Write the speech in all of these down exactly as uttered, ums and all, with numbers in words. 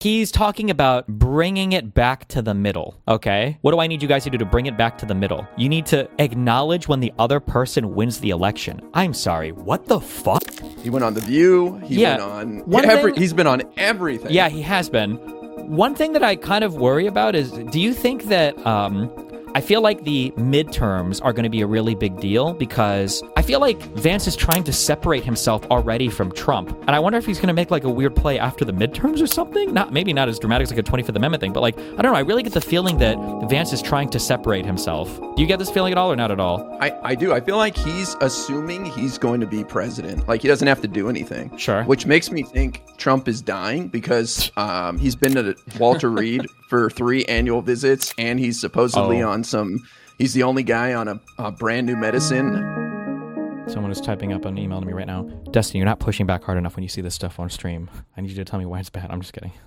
He's talking about bringing it back to the middle, okay? What do I need you guys to do to bring it back to the middle? You need to acknowledge when the other person wins the election. I'm sorry, what the fuck? He went on The View. He yeah, went on... Every, thing, he's been on everything. Yeah, he has been. One thing that I kind of worry about is, do you think that... Um, I feel like the midterms are going to be a really big deal because I feel like Vance is trying to separate himself already from Trump. And I wonder if he's going to make like a weird play after the midterms or something. Not maybe not as dramatic as like a twenty-fifth Amendment thing, but like, I don't know. I really get the feeling that Vance is trying to separate himself. Do you get this feeling at all or not at all? I, I do. I feel like he's assuming he's going to be president. Like he doesn't have to do anything. Sure. Which makes me think Trump is dying because um, he's been to Walter Reed for three annual visits and he's supposedly oh. on some, he's the only guy on a, a brand new medicine. Someone is typing up an email to me right now. Destiny, you're not pushing back hard enough when you see this stuff on stream. I need you to tell me why it's bad. I'm just kidding.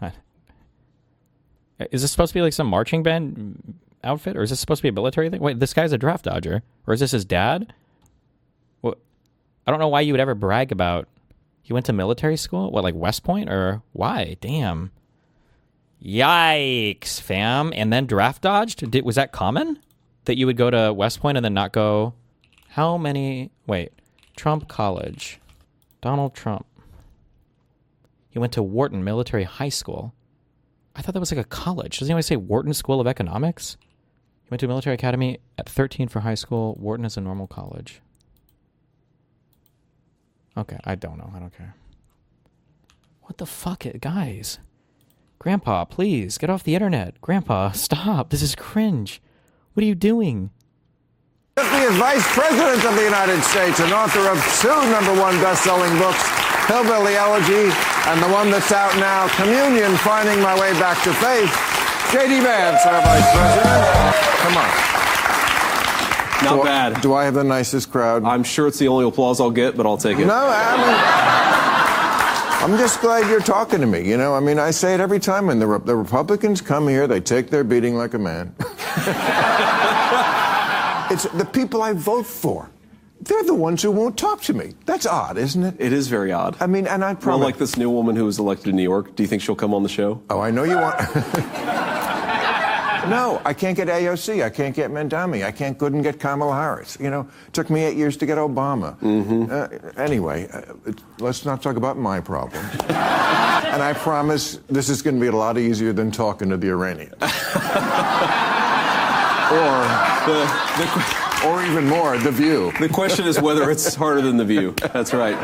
Is this supposed to be like some marching band outfit or is this supposed to be a military thing? Wait, this guy's a draft dodger. Or is this his dad? Well, I don't know why you would ever brag about he went to military school? What, like West Point? Or why? Damn. Yikes, fam. And then draft dodged? Did, was that common? That you would go to West Point and then not go... How many... Wait. Trump College. Donald Trump. He went to Wharton Military High School. I thought that was like a college. Doesn't anyone say Wharton School of Economics? He went to a military academy at thirteen for high school. Wharton is a normal college. Okay, I don't know. I don't care. What the fuck, guys? Grandpa, please, get off the internet. Grandpa, stop. This is cringe. What are you doing? He is Vice President of the United States and author of two number one best-selling books, Hillbilly Elegy, and the one that's out now, Communion, Finding My Way Back to Faith. J D Vance, our Vice President. Come on. Not do, bad. Do I have the nicest crowd? I'm sure it's the only applause I'll get, but I'll take it. No, I mean... I'm just glad you're talking to me, you know? I mean, I say it every time when the, Re- the Republicans come here, they take their beating like a man. It's the people I vote for. They're the ones who won't talk to me. That's odd, isn't it? It is very odd. I mean, and I promise... Well, like this new woman who was elected in New York, do you think she'll come on the show? Oh, I know you want... No, I can't get A O C. I can't get Mandami. I can't couldn't get Kamala Harris. You know, it took me eight years to get Obama. Mm-hmm. Uh, anyway, uh, it, let's not talk about my problem. And I promise this is going to be a lot easier than talking to the Iranians. or, the, the, or even more, The View. The question is whether it's harder than The View. That's right.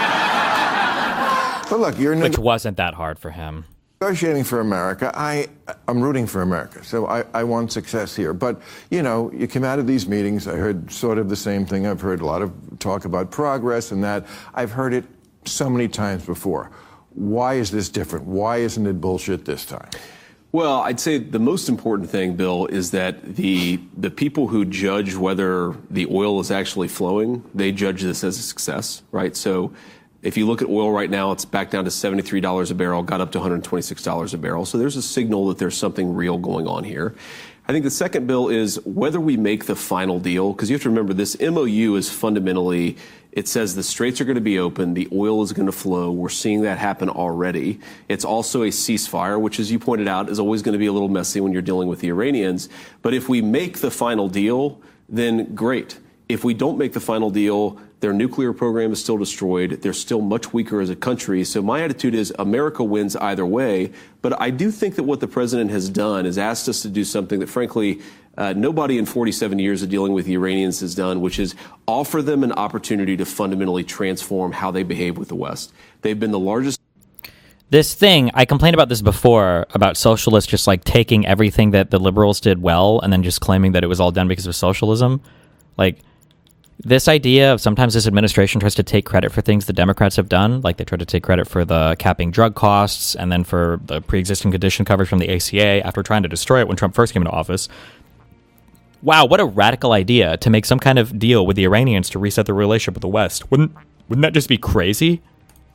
But look, you're... Which wasn't that hard for him. Negotiating for America, I, I'm rooting for America, so I, I want success here. But, you know, you come out of these meetings, I heard sort of the same thing. I've heard a lot of talk about progress and that. I've heard it so many times before. Why is this different? Why isn't it bullshit this time? Well, I'd say the most important thing, Bill, is that the the people who judge whether the oil is actually flowing, they judge this as a success, right? So if you look at oil right now, it's back down to seventy-three dollars a barrel, got up to one hundred twenty-six dollars a barrel. So there's a signal that there's something real going on here. I think the second, Bill, is whether we make the final deal, because you have to remember this M O U is fundamentally, it says the straits are going to be open, the oil is going to flow. We're seeing that happen already. It's also a ceasefire, which, as you pointed out, is always going to be a little messy when you're dealing with the Iranians. But if we make the final deal, then great. If we don't make the final deal, their nuclear program is still destroyed. They're still much weaker as a country. So my attitude is America wins either way. But I do think that what the president has done is asked us to do something that, frankly, uh, nobody in forty-seven years of dealing with the Iranians has done, which is offer them an opportunity to fundamentally transform how they behave with the West. They've been the largest. This thing, I complained about this before, about socialists just like taking everything that the liberals did well and then just claiming that it was all done because of socialism. Like, this idea of sometimes this administration tries to take credit for things the Democrats have done, like they tried to take credit for the capping drug costs and then for the pre-existing condition coverage from the A C A after trying to destroy it when Trump first came into office. Wow, what a radical idea to make some kind of deal with the Iranians to reset the relationship with the West. Wouldn't wouldn't that just be crazy?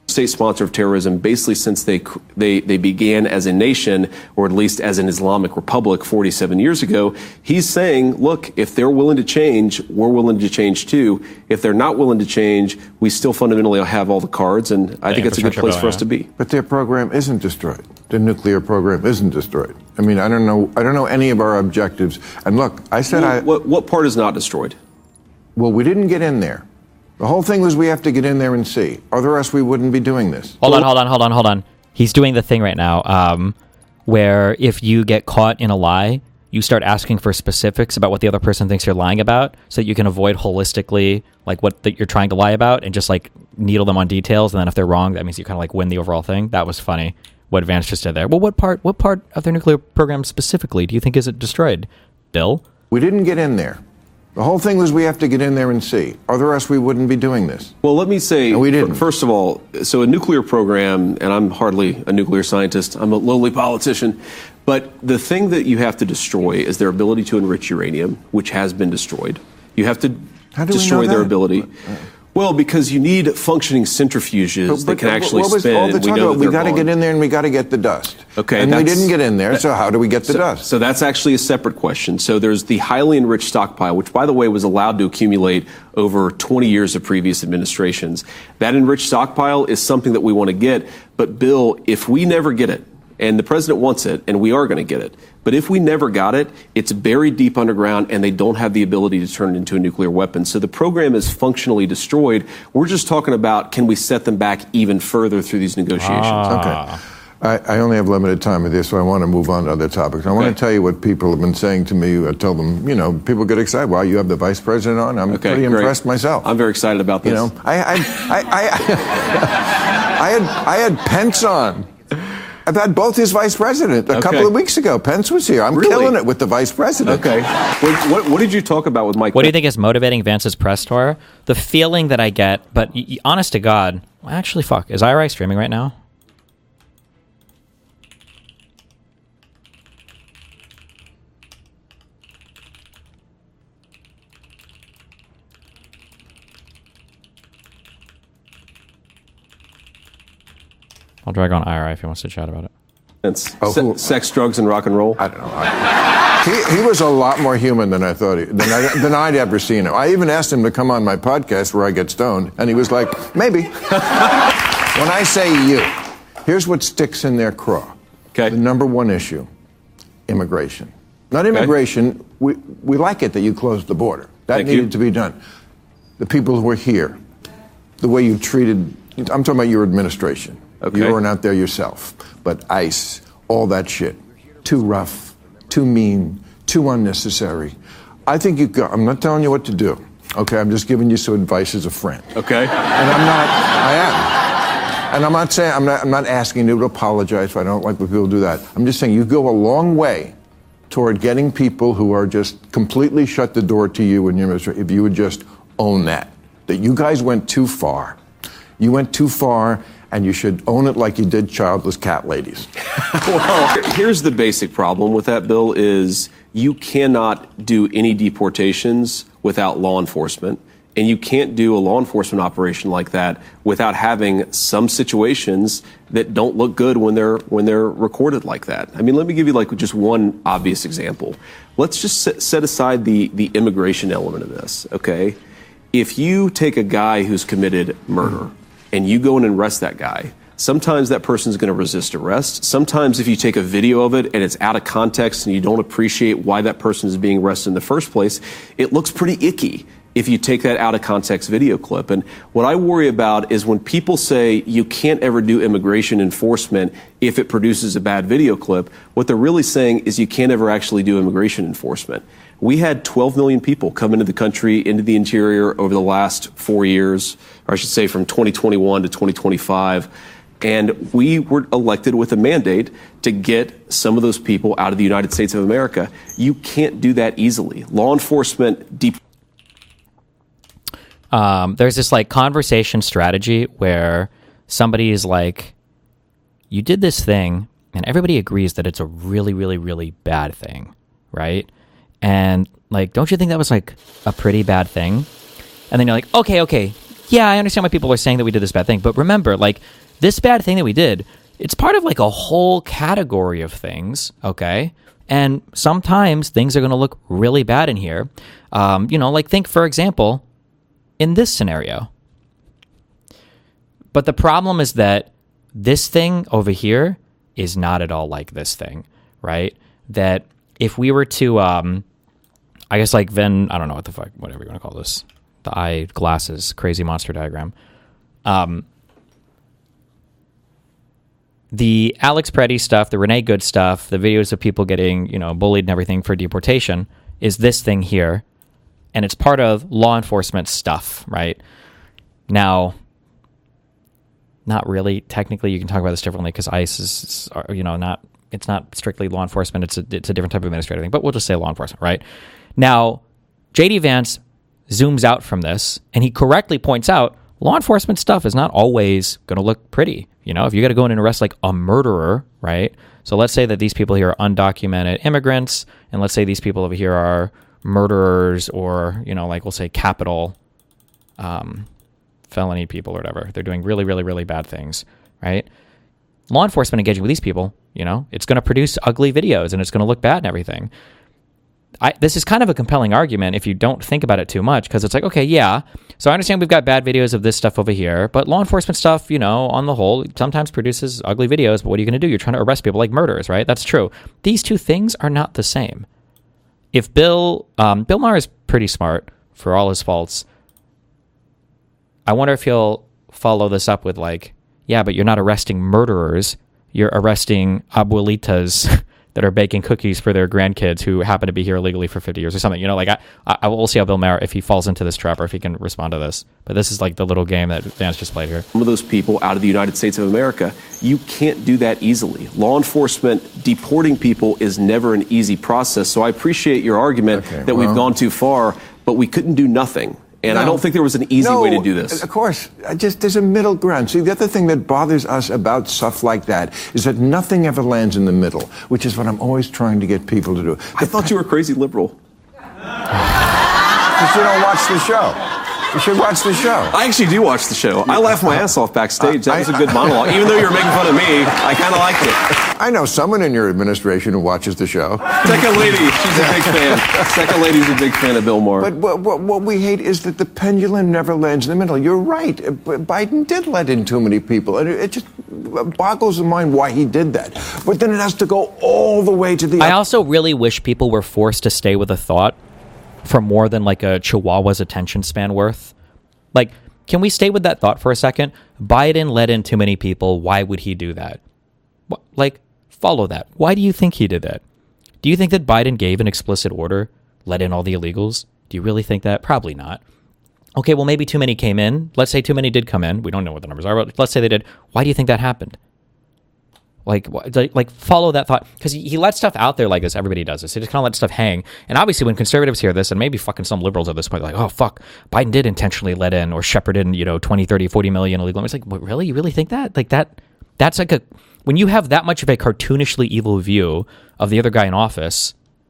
state sponsor of terrorism basically since they they they began as a nation, or at least as an Islamic republic forty-seven years ago. He's saying, look, if they're willing to change, we're willing to change too. If they're not willing to change, we still fundamentally have all the cards, and I The think it's a good place infrastructure for us to bill, be. But their program isn't destroyed. The nuclear program isn't destroyed. I mean, I don't know. I don't know any of our objectives. And look, I said Well, I. what, what part is not destroyed? Well, we didn't get in there. The whole thing was we have to get in there and see. Otherwise, we wouldn't be doing this. Hold on, hold on, hold on, hold on. He's doing the thing right now um, where if you get caught in a lie, you start asking for specifics about what the other person thinks you're lying about so that you can avoid holistically like what that you're trying to lie about and just like needle them on details. And then if they're wrong, that means you kind of like win the overall thing. That was funny what Vance just did there. Well, what part, what part of their nuclear program specifically do you think is it destroyed, Bill? We didn't get in there. The whole thing was we have to get in there and see. Otherwise, we wouldn't be doing this. Well, let me say, No, we didn't. first of all, so a nuclear program, and I'm hardly a nuclear scientist, I'm a lowly politician, but the thing that you have to destroy is their ability to enrich uranium, which has been destroyed. You have to How do we destroy know their that? ability. Well, because you need functioning centrifuges that can actually what was spin. all the and we talk know about? that We they're got to gone. get in there and we got to get the dust. Okay, and we that's- didn't get in there. that- So how do we get the So, dust? so that's actually a separate question. So there's the highly enriched stockpile, which, by the way, was allowed to accumulate over twenty years of previous administrations. That enriched stockpile is something that we want to get. But, Bill, if we never get it, and the president wants it, and we are going to get it, but if we never got it, it's buried deep underground, and they don't have the ability to turn it into a nuclear weapon. So the program is functionally destroyed. We're just talking about, can we set them back even further through these negotiations? Okay. I, I only have limited time with this, so I want to move on to other topics. I want Okay. to tell you what people have been saying to me. I tell them, you know, people get excited. Wow, you have the vice president on? I'm Okay, pretty great. impressed myself. I'm very excited about this. You know, I, I, I, I, I had I had Pence on. I've had both his vice president a Okay. couple of weeks ago. Pence was here. I'm Really? killing it with the vice president. Okay. What, what, what did you talk about with Mike? What do you think is motivating Vance's press tour? The feeling that I get, but y- y- honest to God, well, actually, fuck, is I R I streaming right now? I'll drag on I R I if he wants to chat about it. Sense? Oh, Se- who- sex, drugs, and rock and roll? I don't know. I, he, he was a lot more human than I thought he, than, I, than I'd ever seen him. I even asked him to come on my podcast where I get stoned, and he was like, maybe. When I say you, here's what sticks in their craw. Okay. The number one issue, immigration. Not immigration. We, we like it that you closed the border. That Thank needed you. to be done. The people who are here, the way you treated, I'm talking about your administration. Okay. You weren't out there yourself. But ICE, all that shit, too rough, too mean, too unnecessary. I think you go, I'm not telling you what to do. Okay, I'm just giving you some advice as a friend. Okay. And I'm not, I am. And I'm not saying, I'm not, I'm not asking you to apologize if I don't like when people do that. I'm just saying you go a long way toward getting people who are just completely shut the door to you and your ministry if you would just own that. That you guys went too far. You went too far, and you should own it like you did childless cat ladies. Well, here's the basic problem with that bill is you cannot do any deportations without law enforcement. And you can't do a law enforcement operation like that without having some situations that don't look good when they're when they're recorded like that. I mean, let me give you like just one obvious example. Let's just set, set aside the the immigration element of this, okay? If you take a guy who's committed murder and you go in and arrest that guy, sometimes that person's going to resist arrest. Sometimes if you take a video of it and it's out of context and you don't appreciate why that person is being arrested in the first place, it looks pretty icky if you take that out of context video clip. And what I worry about is when people say you can't ever do immigration enforcement if it produces a bad video clip, what they're really saying is you can't ever actually do immigration enforcement. We had twelve million people come into the country, into the interior over the last four years, or I should say from twenty twenty-one to twenty twenty-five. And we were elected with a mandate to get some of those people out of the United States of America. You can't do that easily. Law enforcement deep. Um, there's this like conversation strategy where somebody is like, you did this thing and everybody agrees that it's a really, really, really bad thing, right? And like, don't you think that was like a pretty bad thing? And then you're like, okay, okay, yeah, I understand why people are saying that we did this bad thing. But remember, like, this bad thing that we did, it's part of like a whole category of things, okay? And sometimes things are going to look really bad in here. Um, you know, like think, for example, in this scenario. But the problem is that this thing over here is not at all like this thing, right? That if we were to, um, I guess like Venn, I don't know what the fuck, whatever you want to call this, the eye glasses, crazy monster diagram. Um, the Alex Preddy stuff, the Renee Good stuff, the videos of people getting, you know, bullied and everything for deportation is this thing here. And it's part of law enforcement stuff, right? Now, not really. Technically, you can talk about this differently because ICE is, you know, not, it's not strictly law enforcement. It's a, it's a different type of administrative thing, but we'll just say law enforcement, right? Now, J D Vance zooms out from this and he correctly points out law enforcement stuff is not always going to look pretty. You know, if you got to go in and arrest like a murderer, right? So let's say that these people here are undocumented immigrants, and let's say these people over here are murderers or, you know, like we'll say capital um, felony people or whatever. They're doing really, really, really bad things, right? Law enforcement engaging with these people, you know, it's going to produce ugly videos and it's going to look bad and everything. I, this is kind of a compelling argument if you don't think about it too much, because it's like, okay, yeah, so I understand we've got bad videos of this stuff over here, but law enforcement stuff, you know, on the whole, sometimes produces ugly videos, but what are you going to do? You're trying to arrest people like murderers, right? That's true. These two things are not the same. If Bill, um, Bill Maher is pretty smart for all his faults. I wonder if he'll follow this up with like, yeah, but you're not arresting murderers, you're arresting abuelitas that are baking cookies for their grandkids who happen to be here illegally for fifty years or something. You know, like I, I will see how Bill Maher, if he falls into this trap or if he can respond to this. But this is like the little game that Vance just played here. Some of those people out of the United States of America, you can't do that easily. Law enforcement deporting people is never an easy process. So I appreciate your argument okay, that well, we've gone too far, but we couldn't do nothing. And no, I don't think there was an easy no, way to do this. Of course. I just there's a middle ground. See, the other thing that bothers us about stuff like that is that nothing ever lands in the middle, which is what I'm always trying to get people to do. I thought you were crazy liberal. Because you don't watch the show. You should watch the show. I actually do watch the show. I laughed my ass off backstage. That was a good monologue. Even though you were making fun of me, I kind of liked it. I know someone in your administration who watches the show. Second lady, she's a big fan. Second lady's a big fan of Bill Maher. But what, what, what we hate is that the pendulum never lands in the middle. You're right. Biden did let in too many people. And it just boggles the mind why he did that. But then it has to go all the way to the... I also really wish people were forced to stay with a thought for more than like a Chihuahua's attention span worth. Like, can we stay with that thought for a second? Biden let in too many people. Why would he do that? Like, follow that. Why do you think he did that? Do you think that Biden gave an explicit order, let in all the illegals? Do you really think that? Probably not. Okay, well, maybe too many came in. Let's say too many did come in. We don't know what the numbers are, but let's say they did. Why do you think that happened? Like, like follow that thought. Because he, he lets stuff out there like this. Everybody does this. He just kind of lets stuff hang. And obviously when conservatives hear this, and maybe fucking some liberals at this point, like, oh, fuck, Biden did intentionally let in or shepherd in, you know, twenty, thirty, forty million illegal. It's like, what, really? You really think that? Like that, that's like a, when you have that much of a cartoonishly evil view of the other guy in office,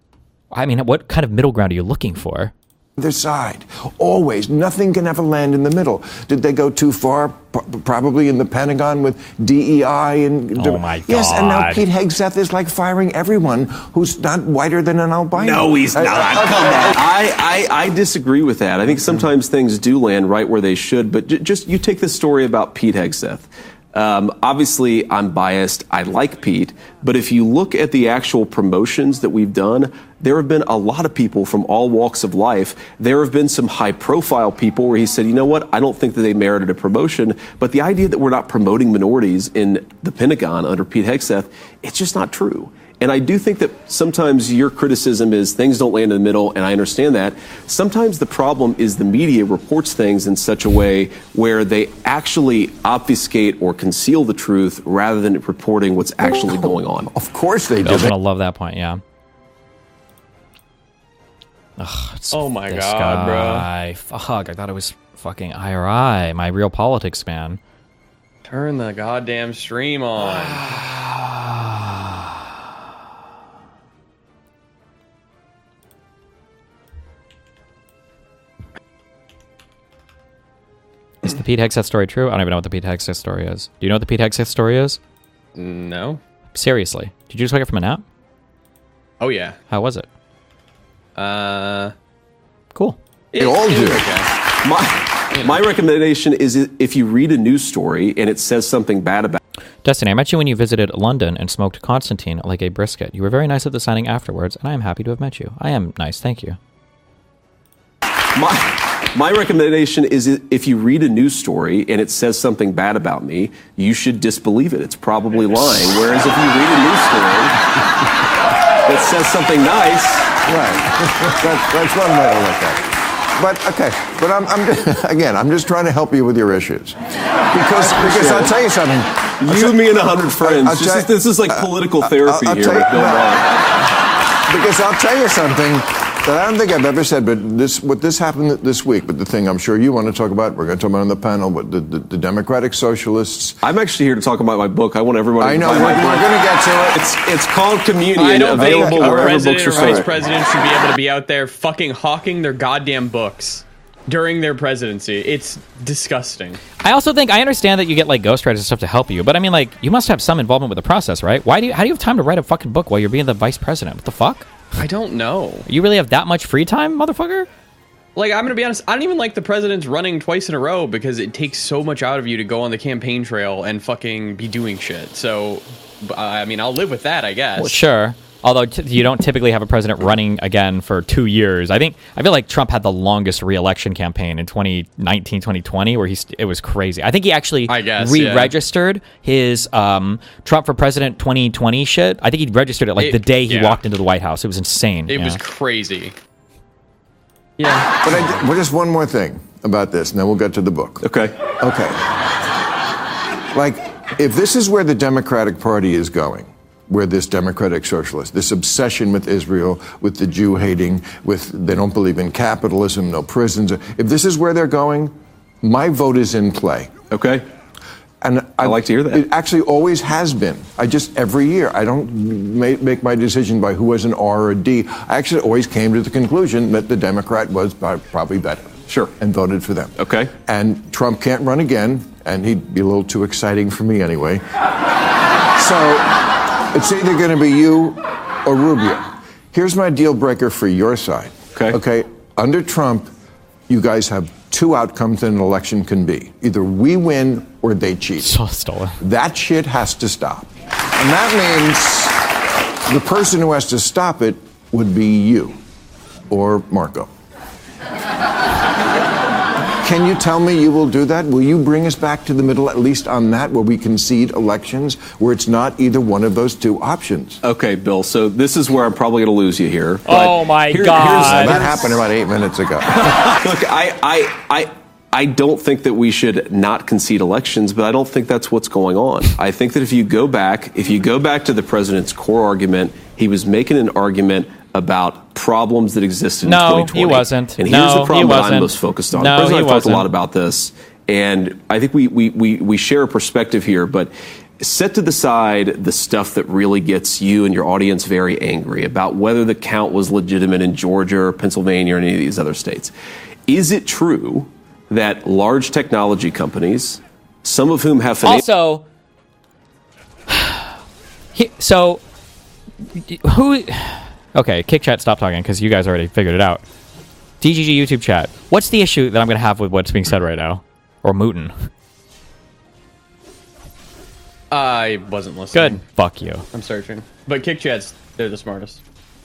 I mean, what kind of middle ground are you looking for? Their side. Always. Nothing can ever land in the middle. Did they go too far? P- probably in the Pentagon with D E I and... Oh, my God. Yes, and now Pete Hegseth is like firing everyone who's not whiter than an albino. No, he's not. I, Come on. I, I, I disagree with that. I think sometimes things do land right where they should, but j- just you take the story about Pete Hegseth. Um, obviously, I'm biased. I like Pete. But if you look at the actual promotions that we've done, there have been a lot of people from all walks of life. There have been some high-profile people where he said, you know what, I don't think that they merited a promotion. But the idea that we're not promoting minorities in the Pentagon under Pete Hegseth, it's just not true. And I do think that sometimes your criticism is things don't land in the middle, and I understand that. Sometimes the problem is the media reports things in such a way where they actually obfuscate or conceal the truth rather than reporting what's actually going on. Of course they do. Bill's gonna love that point, yeah. Ugh, it's Oh my this God, guy. Fuck, I thought it was fucking I R I, my real politics man. Turn the goddamn stream on. Is the Pete Hegseth story true? I don't even know what the Pete Hegseth story is. Do you know what the Pete Hegseth story is? No. Seriously. Did you just wake up from a nap? Oh, yeah. How was it? Uh, Cool. it, They all it do. was okay. My, my recommendation is if you read a news story and it says something bad about Destiny, I met you when you visited London and smoked Constantine like a brisket. You were very nice at the signing afterwards, and I am happy to have met you. I am nice, thank you. My, my recommendation is if you read a news story and it says something bad about me, you should disbelieve it. It's probably lying. Whereas if you read a news story that says something nice, Right. That's, that's one way to look at it. But okay, but I'm, I'm just, again, I'm just trying to help you with your issues, because because I'll tell you something. you, me, and a hundred friends. I'll This tell- is, this is like political therapy I'll- I'll here tell with you- Bill no. Maher. Because I'll tell you something that I don't think I've ever said, but this what this happened this week. But the thing I'm sure you want to talk about, we're going to talk about on the panel, but the, the, the Democratic Socialists. I'm actually here to talk about my book. I want everybody. I to know buy we're, my we're book. going to get to it. It's it's called Communion, I don't think available a wherever president books or are vice sold. president should be able to be out there fucking hawking their goddamn books during their presidency. It's disgusting. I also think I understand that you get like ghostwriters and stuff to help you, but I mean, like, you must have some involvement with the process, right? Why do you? How do you have time to write a fucking book while you're being the vice president? What the fuck? I don't know. You really have that much free time, motherfucker? Like, I'm gonna be honest, I don't even like the president's running twice in a row because it takes so much out of you to go on the campaign trail and fucking be doing shit. So, I mean, I'll live with that, I guess. Well, sure. Although t- you don't typically have a president running again for two years. I think I feel like Trump had the longest re-election campaign in twenty nineteen, twenty twenty, where he st- it was crazy. I think he actually I guess, re-registered his um, Trump for President twenty twenty shit. I think he registered it like It- the day he yeah. walked into the White House. It was insane. It yeah. was crazy. Yeah. But I, well, just one more thing about this, and then we'll get to the book. Okay. Okay. Like, if this is where the Democratic Party is going, where this Democratic Socialist, this obsession with Israel, with the Jew hating, with they don't believe in capitalism, no prisons, if this is where they're going, my vote is in play. Okay. And I like to hear that. It actually always has been. I just, every year, I don't ma- make my decision by who has an R or a D. I actually always came to the conclusion that the Democrat was by- probably better. Sure. And voted for them. Okay. And Trump can't run again, and he'd be a little too exciting for me anyway. So it's either going to be you or Rubio. Here's my deal breaker for your side. Okay. Okay. Under Trump, you guys have two outcomes that an election can be. Either we win or they cheat. so stolen. That shit has to stop. And that means the person who has to stop it would be you or Marco. Can you tell me you will do that? Will you bring us back to the middle, at least on that, where we concede elections, where it's not either one of those two options? Okay, Bill. So this is where I'm probably going to lose you here. but Oh, my here- God. That happened about eight minutes ago. Look, I, I, I, I don't think that we should not concede elections, but I don't think that's what's going on. I think that if you go back, if you go back to the president's core argument, he was making an argument about problems that existed No, in twenty twenty. he wasn't. And No, here's the he problem that I'm wasn't. most focused on. No, the president he and I talked a wasn't. lot about this, and I think we, we, we, we share a perspective here, but set to the side the stuff that really gets you and your audience very angry about whether the count was legitimate in Georgia or Pennsylvania or any of these other states. Is it true that large technology companies, some of whom have financial... Also, he, so who? Okay, Kick Chat, stop talking because you guys already figured it out. D G G YouTube chat. What's the issue that I'm going to have with what's being said right now? Or Mootin? I wasn't listening. Good. Fuck you. I'm searching. But Kick Chats, they're the smartest.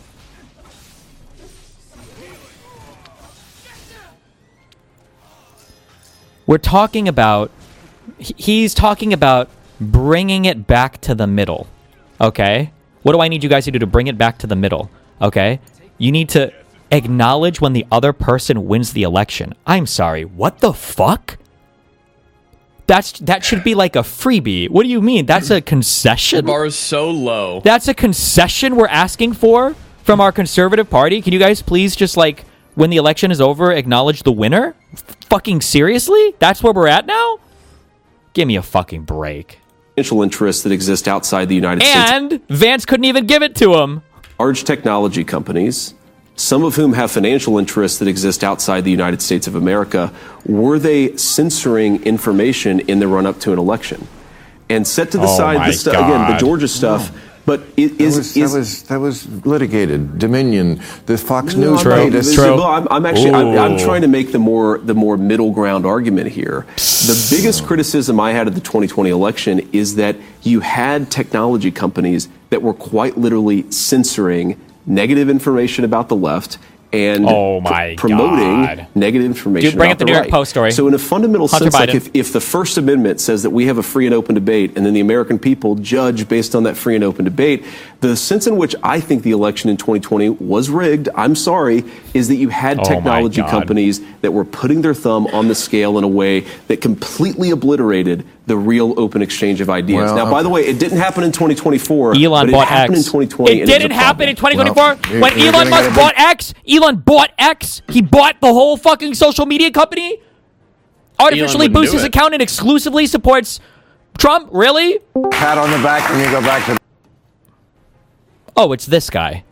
We're talking about. he- He's talking about bringing it back to the middle. Okay? What do I need you guys to do to bring it back to the middle? Okay? You need to acknowledge when the other person wins the election. I'm sorry. What the fuck? That's that should be like a freebie. What do you mean? That's a concession? The bar is so low. That's a concession we're asking for from our conservative party? Can you guys please just like when the election is over acknowledge the winner? F- fucking seriously? That's where we're at now? Give me a fucking break. interests that exist outside the United States. And Vance couldn't even give it to him. Large technology companies, some of whom have financial interests that exist outside the United States of America, were they censoring information in the run-up to an election? And set to the Oh side, my this stu- again, the God. Georgia stuff, but it That is... was, is that was that was litigated. Dominion, the Fox No, News I'm not- made us. True. Well, I'm, I'm actually I'm, I'm Ooh. trying to make the more the more middle ground argument here. The biggest criticism I had of the twenty twenty election is that you had technology companies that were quite literally censoring negative information about the left and Oh my pr- promoting God. negative information Dude, bring about up the New York right. Post story. So in a fundamental Hunter sense, like Biden. if, if the First Amendment says that we have a free and open debate and then the American people judge based on that free and open debate, the sense in which I think the election in twenty twenty was rigged, I'm sorry, is that you had Oh my technology God. companies that were putting their thumb on the scale in a way that completely obliterated the real open exchange of ideas. Well, now, by okay. the way, it didn't happen in twenty twenty-four. Elon but it bought happened X. in twenty twenty. It and was didn't a happen in problem. twenty twenty-four. Well, when you're- you're Elon gonna Musk get a bought X, Elon bought X. He bought the whole fucking social media company. Artificially wouldn't boosts do his it. account and exclusively supports Trump. Really? Pat on the back when you go back to. Oh, it's this guy.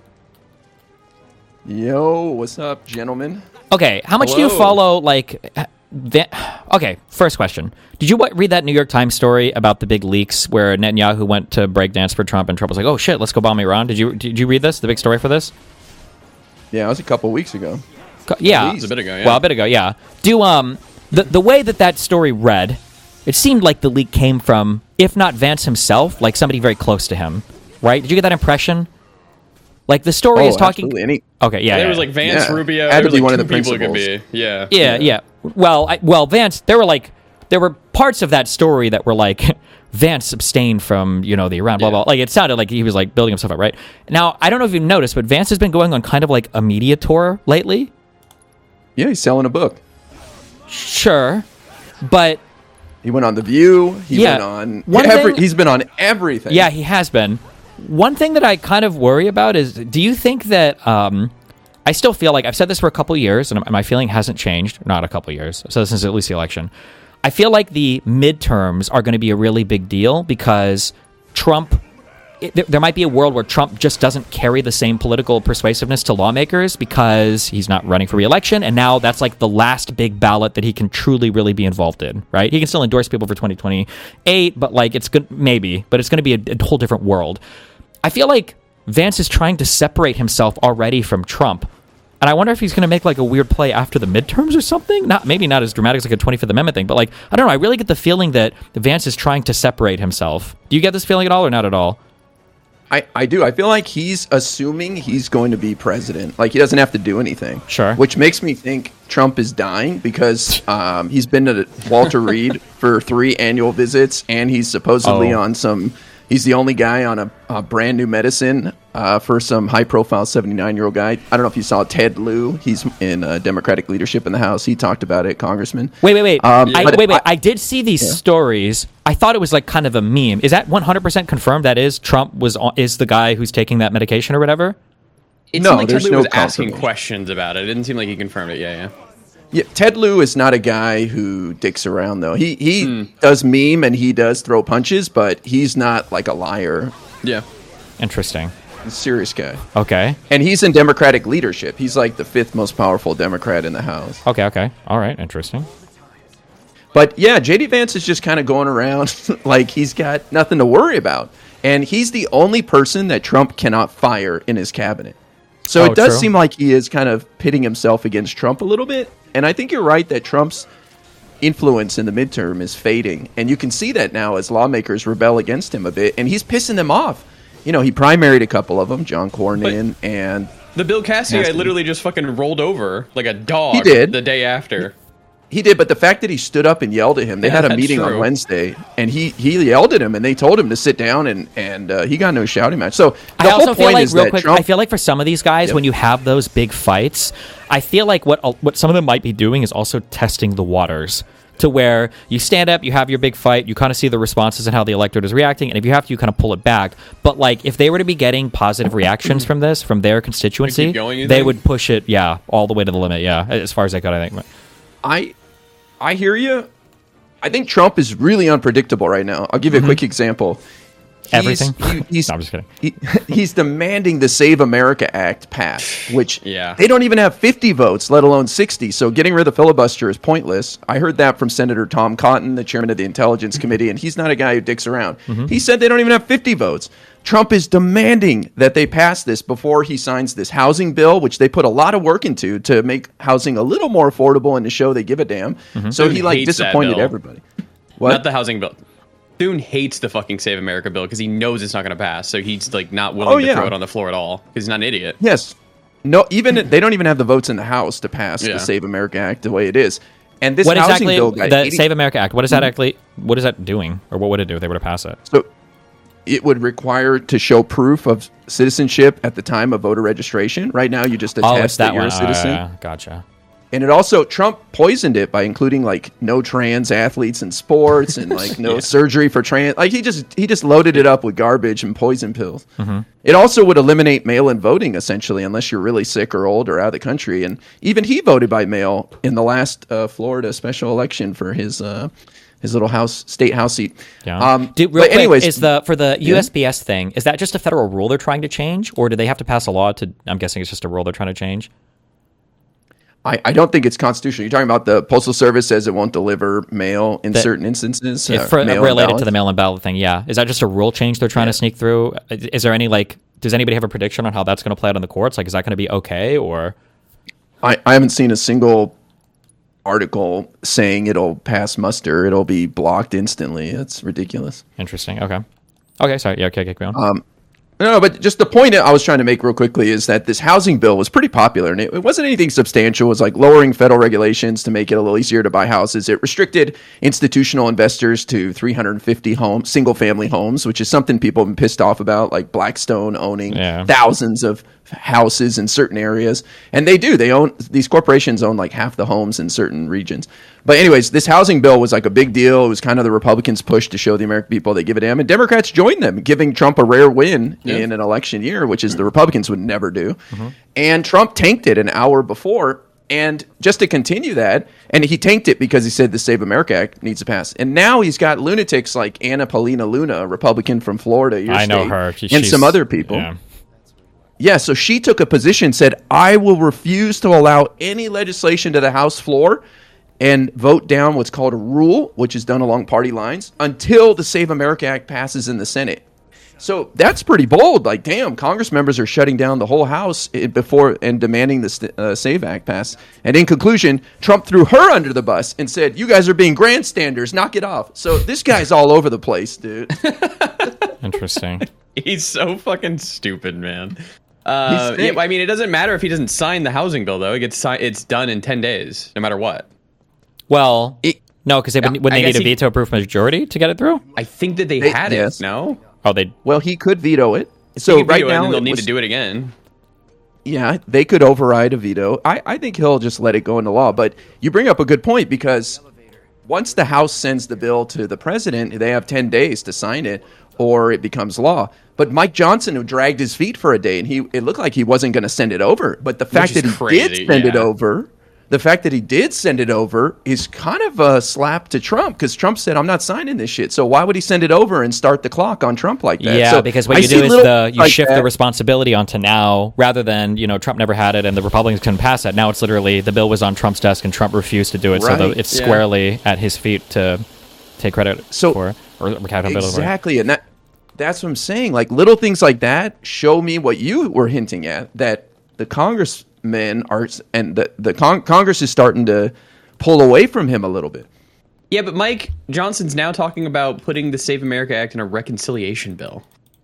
Yo, what's up, gentlemen? Okay, how much do you Hello. follow, like, uh, Va- okay, first question. Did you what, read that New York Times story about the big leaks where Netanyahu went to breakdance for Trump and Trump was like, oh shit, let's go bomb Iran? Did you did you read this, the big story for this? Yeah, it was a couple weeks ago. Co- Yeah. It was a bit ago, yeah. Well, a bit ago, yeah. Do, um, the, the way that that story read, it seemed like the leak came from, if not Vance himself, like somebody very close to him, right? Did you get that impression? Like, the story Oh, is talking... absolutely. Any, Okay, yeah, There yeah, was like Vance, Yeah. Rubio. Had There to was be like one two of the people it could be. principals. Yeah. Yeah, yeah. Well, I, well, Vance. There were like, there were parts of that story that were like, Vance abstained from, you know, the Iran, blah Yeah. blah. Like it sounded like he was like building himself up, right? Now, I don't know if you've noticed, but Vance has been going on kind of like a media tour lately. yeah, he's selling a book. Sure, but He went on The View. He Yeah. went on. One Every, thing- he's been on everything. yeah, he has been. One thing that I kind of worry about is, do you think that? Um, I still feel like I've said this for a couple years, and my feeling hasn't changed. Not a couple years. I've said this since at least the election. I feel like the midterms are going to be a really big deal because Trump. It, there- there might be a world where Trump just doesn't carry the same political persuasiveness to lawmakers because he's not running for re-election, and now that's like the last big ballot that he can truly, really be involved in. Right? He can still endorse people for twenty twenty-eight, but like it's good, maybe, but it's going to be a, a whole different world. I feel like Vance is trying to separate himself already from Trump. And I wonder if he's going to make like a weird play after the midterms or something. Not maybe not as dramatic as like a twenty-fifth Amendment thing, but like I don't know. I really get the feeling that Vance is trying to separate himself. Do you get this feeling at all or not at all? I, I do. I feel like he's assuming he's going to be president. Like he doesn't have to do anything. Sure. Which makes me think Trump is dying because um, he's been to Walter Reed for three annual visits, and he's supposedly Oh. on some. He's the only guy on a, a brand new medicine uh, for some high-profile seventy-nine-year-old guy. I don't know if you saw Ted Lieu. He's in uh, Democratic leadership in the House. He talked about it, Congressman. Wait, wait, wait. Um, I, but wait, wait. I- I, did see these stories. I thought it was like kind of a meme. Is that one hundred percent confirmed? That is Trump was on, is the guy who's taking that medication or whatever? It No, seemed like there's Ted Lieu no was asking confirmation. questions about it. It didn't seem like he confirmed it. Yeah, yeah. Yeah, Ted Lieu is not a guy who dicks around, though. He he Hmm. does meme and he does throw punches, but he's not like a liar. Yeah. Interesting. He's a serious guy. Okay. And he's in Democratic leadership. He's like the fifth most powerful Democrat in the House. Okay. Okay. All right. Interesting. But yeah, J D Vance is just kind of going around like he's got nothing to worry about. And he's the only person that Trump cannot fire in his cabinet. So Oh, it does true. seem like he is kind of pitting himself against Trump a little bit. And I think you're right that Trump's influence in the midterm is fading. And you can see that now as lawmakers rebel against him a bit. And he's pissing them off. You know, he primaried a couple of them, John Cornyn and The Bill Cassidy guy Nasty. literally just fucking rolled over like a dog. He did. The day after. he did. But the fact that he stood up and yelled at him, they Yeah, had a that's meeting on true. Wednesday and he, he yelled at him and they told him to sit down and, and uh, he got no shouting match. So the I whole also feel point like is real that quick. Trump, I feel like for some of these guys, Yep. when you have those big fights, I feel like what what some of them might be doing is also testing the waters. To where you stand up, you have your big fight, you kind of see the responses and how the electorate is reacting, and if you have to, you kind of pull it back. But like, if they were to be getting positive reactions from this, from their constituency, keep going, you they think? would push it, yeah, all the way to the limit, yeah, as far as they could, I think. I I hear you. I think Trump is really unpredictable right now. I'll give you a quick example. everything. He, he's, no, I'm just kidding. He, he's demanding the Save America Act pass, which yeah. they don't even have fifty votes, let alone sixty. So getting rid of the filibuster is pointless. I heard that from Senator Tom Cotton, the chairman of the Intelligence Committee, and he's not a guy who dicks around. Mm-hmm. He said they don't even have fifty votes. Trump is demanding that they pass this before he signs this housing bill, which they put a lot of work into to make housing a little more affordable and to show they give a damn. Mm-hmm. So Dude he like disappointed bill. everybody. What? Not the housing bill. Thune hates the fucking Save America bill because he knows it's not going to pass. So he's like not willing oh, to yeah. throw it on the floor at all because he's not an idiot. Yes. No, even they don't even have the votes in the House to pass Yeah. the Save America Act the way it is. And this What housing exactly bill guy, the eighty Save America Act? What is that actually? What is that doing, or what would it do if they were to pass it? So it would require to show proof of citizenship at the time of voter registration. Right now, you just attest Oh, it's that, that you're one. a citizen. Oh, yeah. Gotcha. And it also, Trump poisoned it by including like no trans athletes in sports and like no Yeah. surgery for trans. Like he just he just loaded it up with garbage and poison pills. Mm-hmm. It also would eliminate mail-in voting essentially, unless you're really sick or old or out of the country. And even he voted by mail in the last uh, Florida special election for his uh, his little house state house seat. Yeah. Um, do, real but quick, anyways, is the for the Yeah. U S P S thing? Is that just a federal rule they're trying to change, or do they have to pass a law to? I'm guessing it's just a rule they're trying to change. I, I don't think it's constitutional. You're talking about the Postal Service says it won't deliver mail in The- certain instances. Yeah, uh, for, mail-in related to ballots. the mail-in ballot thing, yeah. Is that just a rule change they're trying Yeah. to sneak through? Is there any like? Does anybody have a prediction on how that's going to play out in the courts? Like, is that going to be okay or? I, I haven't seen a single article saying it'll pass muster. It'll be blocked instantly. It's ridiculous. Interesting. Okay. Okay. Sorry. Yeah. Okay. Keep going. Um, No, no, but just the point I was trying to make real quickly is that this housing bill was pretty popular, and it, it wasn't anything substantial. It was like lowering federal regulations to make it a little easier to buy houses. It restricted institutional investors to three hundred fifty homes, single-family homes, which is something people have been pissed off about, like Blackstone owning Yeah. thousands of houses in certain areas. And they do. They own these corporations own like half the homes in certain regions. But anyways, this housing bill was like a big deal. It was kind of the Republicans' push to show the American people they give a damn. And Democrats joined them, giving Trump a rare win Yeah. in an election year, which is the Republicans would never do. Mm-hmm. And Trump tanked it an hour before. And just to continue that, and he tanked it because he said the Save America Act needs to pass. And now he's got lunatics like Anna Paulina Luna, a Republican from Florida, your I know state, her. She- and she's- some other people. Yeah. Yeah, so she took a position, said, I will refuse to allow any legislation to the House floor and vote down what's called a rule, which is done along party lines, until the Save America Act passes in the Senate. So that's pretty bold. Like, damn, Congress members are shutting down the whole House i- before and demanding the st- uh, Save Act pass. And in conclusion, Trump threw her under the bus and said, you guys are being grandstanders, knock it off. So this guy's all over the place, dude. Interesting. He's so fucking stupid, man. Uh, He's yeah, sick. I mean, it doesn't matter if he doesn't sign the housing bill, though. It gets si- it's done in ten days, no matter what. Well, It- no, because they would I they need guess a he- veto-proof majority to get it through. I think that they, They- had yes. it. No, Oh, they. Well, he could veto it. He So could right veto it, now, and then they'll it need was- to do it again. Yeah, they could override a veto. I, I think he'll just let it go into law. But you bring up a good point because once the House sends the bill to the president, they have ten days to sign it or it becomes law. But Mike Johnson, who dragged his feet for a day, and he it looked like he wasn't going to send it over. But the fact is that he crazy, did send it yeah. over, the fact that he did send it over is kind of a slap to Trump because Trump said, I'm not signing this shit. So why would he send it over and start the clock on Trump like that? Yeah, So because what I you see do is little the you like shift that. the responsibility onto now, rather than you know Trump never had it and the Republicans couldn't pass it. Now it's literally the bill was on Trump's desk and Trump refused to do it, so Right. the, it's Yeah. squarely at his feet to take credit So- for or accountability for it. Exactly, and that that's what I'm saying. Like little things like that show me what you were hinting at, that the congressmen are and the the con- Congress is starting to pull away from him a little bit. Yeah, but Mike Johnson's now talking about putting the Save America Act in a reconciliation bill.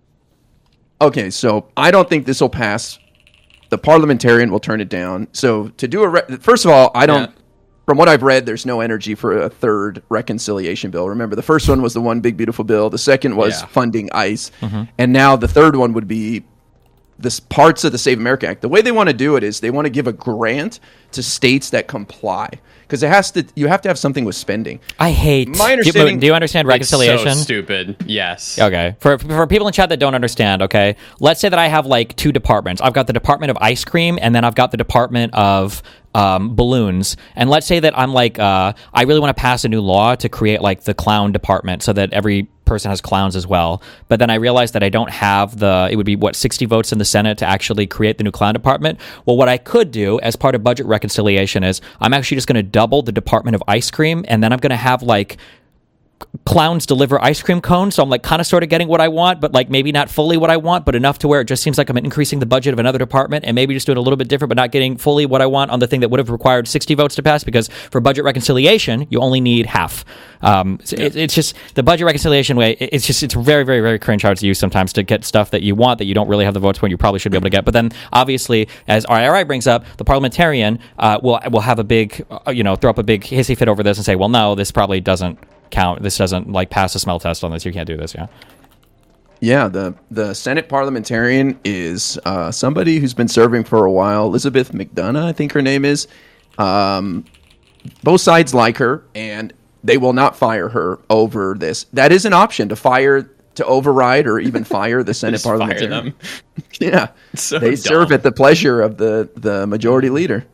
Okay, so I don't think this will pass. The parliamentarian will turn it down. So to do a re- first of all, I don't. Yeah. From what I've read, there's no energy for a third reconciliation bill. Remember, the first one was the one big beautiful bill. The second was Yeah. funding ICE, and now the third one would be this parts of the Save America Act. The way they want to do it is they want to give a grant to states that comply because it has to. You have to have something with spending. I hate. My do, you, understanding- do you understand reconciliation? It's so stupid. Yes. Okay. For for people in chat that don't understand, okay, let's say that I have like two departments. I've got the Department of Ice Cream, and then I've got the Department of um, balloons. And let's say that I'm like, uh, I really want to pass a new law to create like the clown department so that every person has clowns as well. But then I realized that I don't have the, it would be what, sixty votes in the Senate to actually create the new clown department. Well, what I could do as part of budget reconciliation is I'm actually just going to double the Department of Ice Cream, and then I'm going to have like clowns deliver ice cream cones. So I'm like kind of sort of getting what I want, but like maybe not fully what I want, but enough to where it just seems like I'm increasing the budget of another department and maybe just doing a little bit different, but not getting fully what I want on the thing that would have required sixty votes to pass, because for budget reconciliation, you only need half. Um, so yeah. it, it's just the budget reconciliation way. It, it's just, it's very, very, very cringe hard to use sometimes to get stuff that you want that you don't really have the votes for and you probably should be able to get. But then obviously, as R I R brings up, the parliamentarian uh, will, will have a big, uh, you know, throw up a big hissy fit over this and say, well, no, this probably doesn't count. This doesn't like pass a smell test on this. You can't do this. Yeah. Yeah. The, the Senate parliamentarian is uh, somebody who's been serving for a while. Elizabeth McDonough, I think her name is. Um, both sides like her, and they will not fire her over this. That is an option, to fire, to override, or even fire the Senate Just parliamentarian. Fire them. Yeah. So they dumb. serve at the pleasure of the, the majority leader.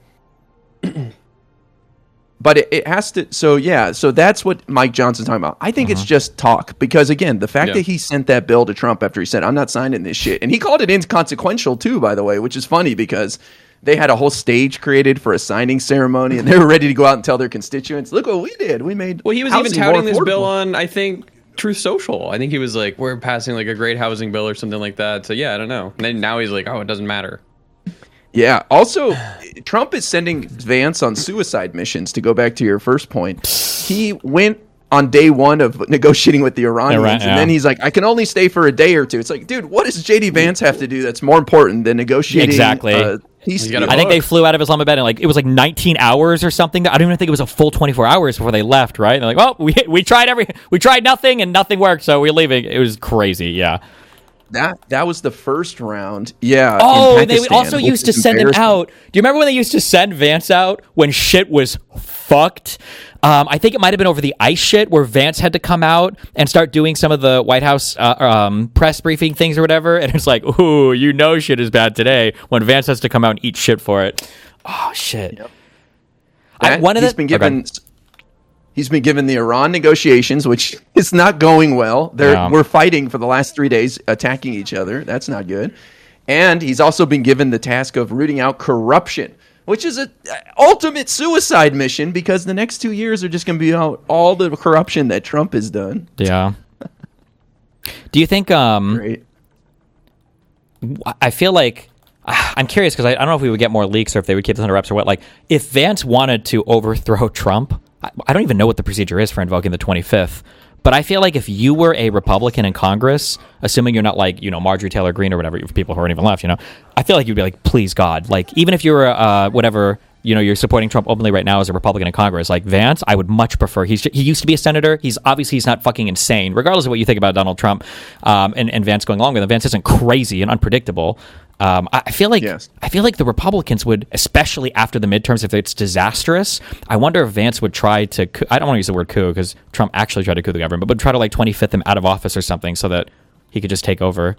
But it, it has to, so yeah, so that's what Mike Johnson's talking about. I think uh-huh. it's just talk, because again, the fact yeah. that he sent that bill to Trump after he said, I'm not signing this shit, and he called it inconsequential too, by the way, which is funny because they had a whole stage created for a signing ceremony, and they were ready to go out and tell their constituents, look what we did. We made Well, he was even touting this bill on, I think, Truth Social. I think he was like, we're passing like a great housing bill or something like that. So yeah, I don't know. And then now he's like, oh, it doesn't matter. Yeah. Also, Trump is sending Vance on suicide missions, to go back to your first point. He went on day one of negotiating with the Iranians, Iran, yeah. and then he's like, I can only stay for a day or two. It's like, dude, what does J D Vance have to do that's more important than negotiating? Exactly. Uh, peace deal? I think they flew out of Islamabad in like, it was like nineteen hours or something. I don't even think it was a full twenty-four hours before they left, right? And they're like, well, we we tried every, we tried nothing and nothing worked, so we're leaving. It was crazy, yeah. That that was the first round. Yeah. Oh, they also used to send him out. Do you remember when they used to send Vance out when shit was fucked? Um, I think it might have been over the ICE shit where Vance had to come out and start doing some of the White House uh, um, press briefing things or whatever. And it's like, ooh, you know shit is bad today when Vance has to come out and eat shit for it. Oh, shit. Yep. I, one of he's the, been given... Okay. He's been given the Iran negotiations, which is not going well. They're, yeah. We're fighting for the last three days, attacking each other. That's not good. And he's also been given the task of rooting out corruption, which is an ultimate suicide mission, because the next two years are just going to be out all the corruption that Trump has done. Yeah. Do you think... Um, Great. I feel like... I'm curious, because I, I don't know if we would get more leaks or if they would keep this under wraps or what. Like, if Vance wanted to overthrow Trump... I don't even know what the procedure is for invoking the twenty-fifth, but I feel like if you were a Republican in Congress, assuming you're not like, you know, Marjorie Taylor Greene or whatever, people who aren't even left, you know, I feel like you'd be like, please God, like, even if you're uh, whatever, you know, you're supporting Trump openly right now as a Republican in Congress, like Vance, I would much prefer. He's he used to be a senator. He's obviously he's not fucking insane, regardless of what you think about Donald Trump, um, and and Vance going along with him. Vance isn't crazy and unpredictable. Um, I feel like yes. I feel like the Republicans would, especially after the midterms, if it's disastrous, I wonder if Vance would try to. I don't want to use the word coup because Trump actually tried to coup the government, but would try to like twenty-fifth him out of office or something so that he could just take over.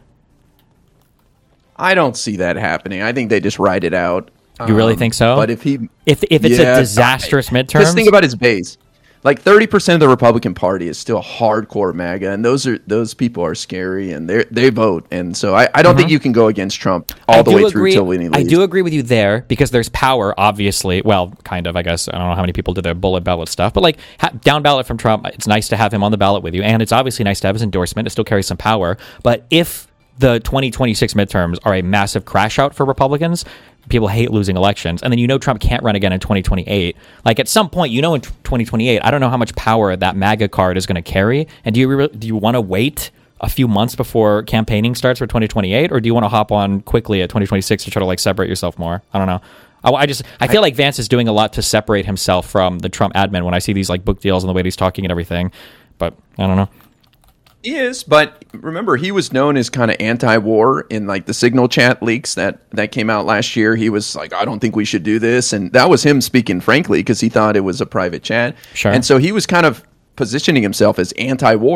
I don't see that happening. I think they just ride it out. You really um, think so? But if he, if if it's yeah, a disastrous I, midterm, just think about his base. Like thirty percent of the Republican Party is still hardcore MAGA, and those are those people are scary, and they they vote, and so I, I don't mm-hmm. think you can go against Trump all I the way agree, through till when he leaves. I do agree with you there, because there's power, obviously. Well, kind of, I guess. I don't know how many people did their bullet ballot stuff, but like ha- down ballot from Trump, it's nice to have him on the ballot with you, and it's obviously nice to have his endorsement. It still carries some power, but if the twenty twenty-six midterms are a massive crash out for Republicans, people hate losing elections, and then you know Trump can't run again in twenty twenty-eight. Like at some point, you know, in twenty twenty-eight, I don't know how much power that MAGA card is going to carry. And do you re- do you want to wait a few months before campaigning starts for twenty twenty-eight, or do you want to hop on quickly at twenty twenty-six to try to like separate yourself more? I don't know. I, I just I feel I, like Vance is doing a lot to separate himself from the Trump admin when I see these like book deals and the way he's talking and everything. But I don't know. He is, but remember, he was known as kind of anti-war in like the Signal chat leaks that, that came out last year. He was like, I don't think we should do this. And that was him speaking frankly because he thought it was a private chat. Sure. And so he was kind of positioning himself as anti-war.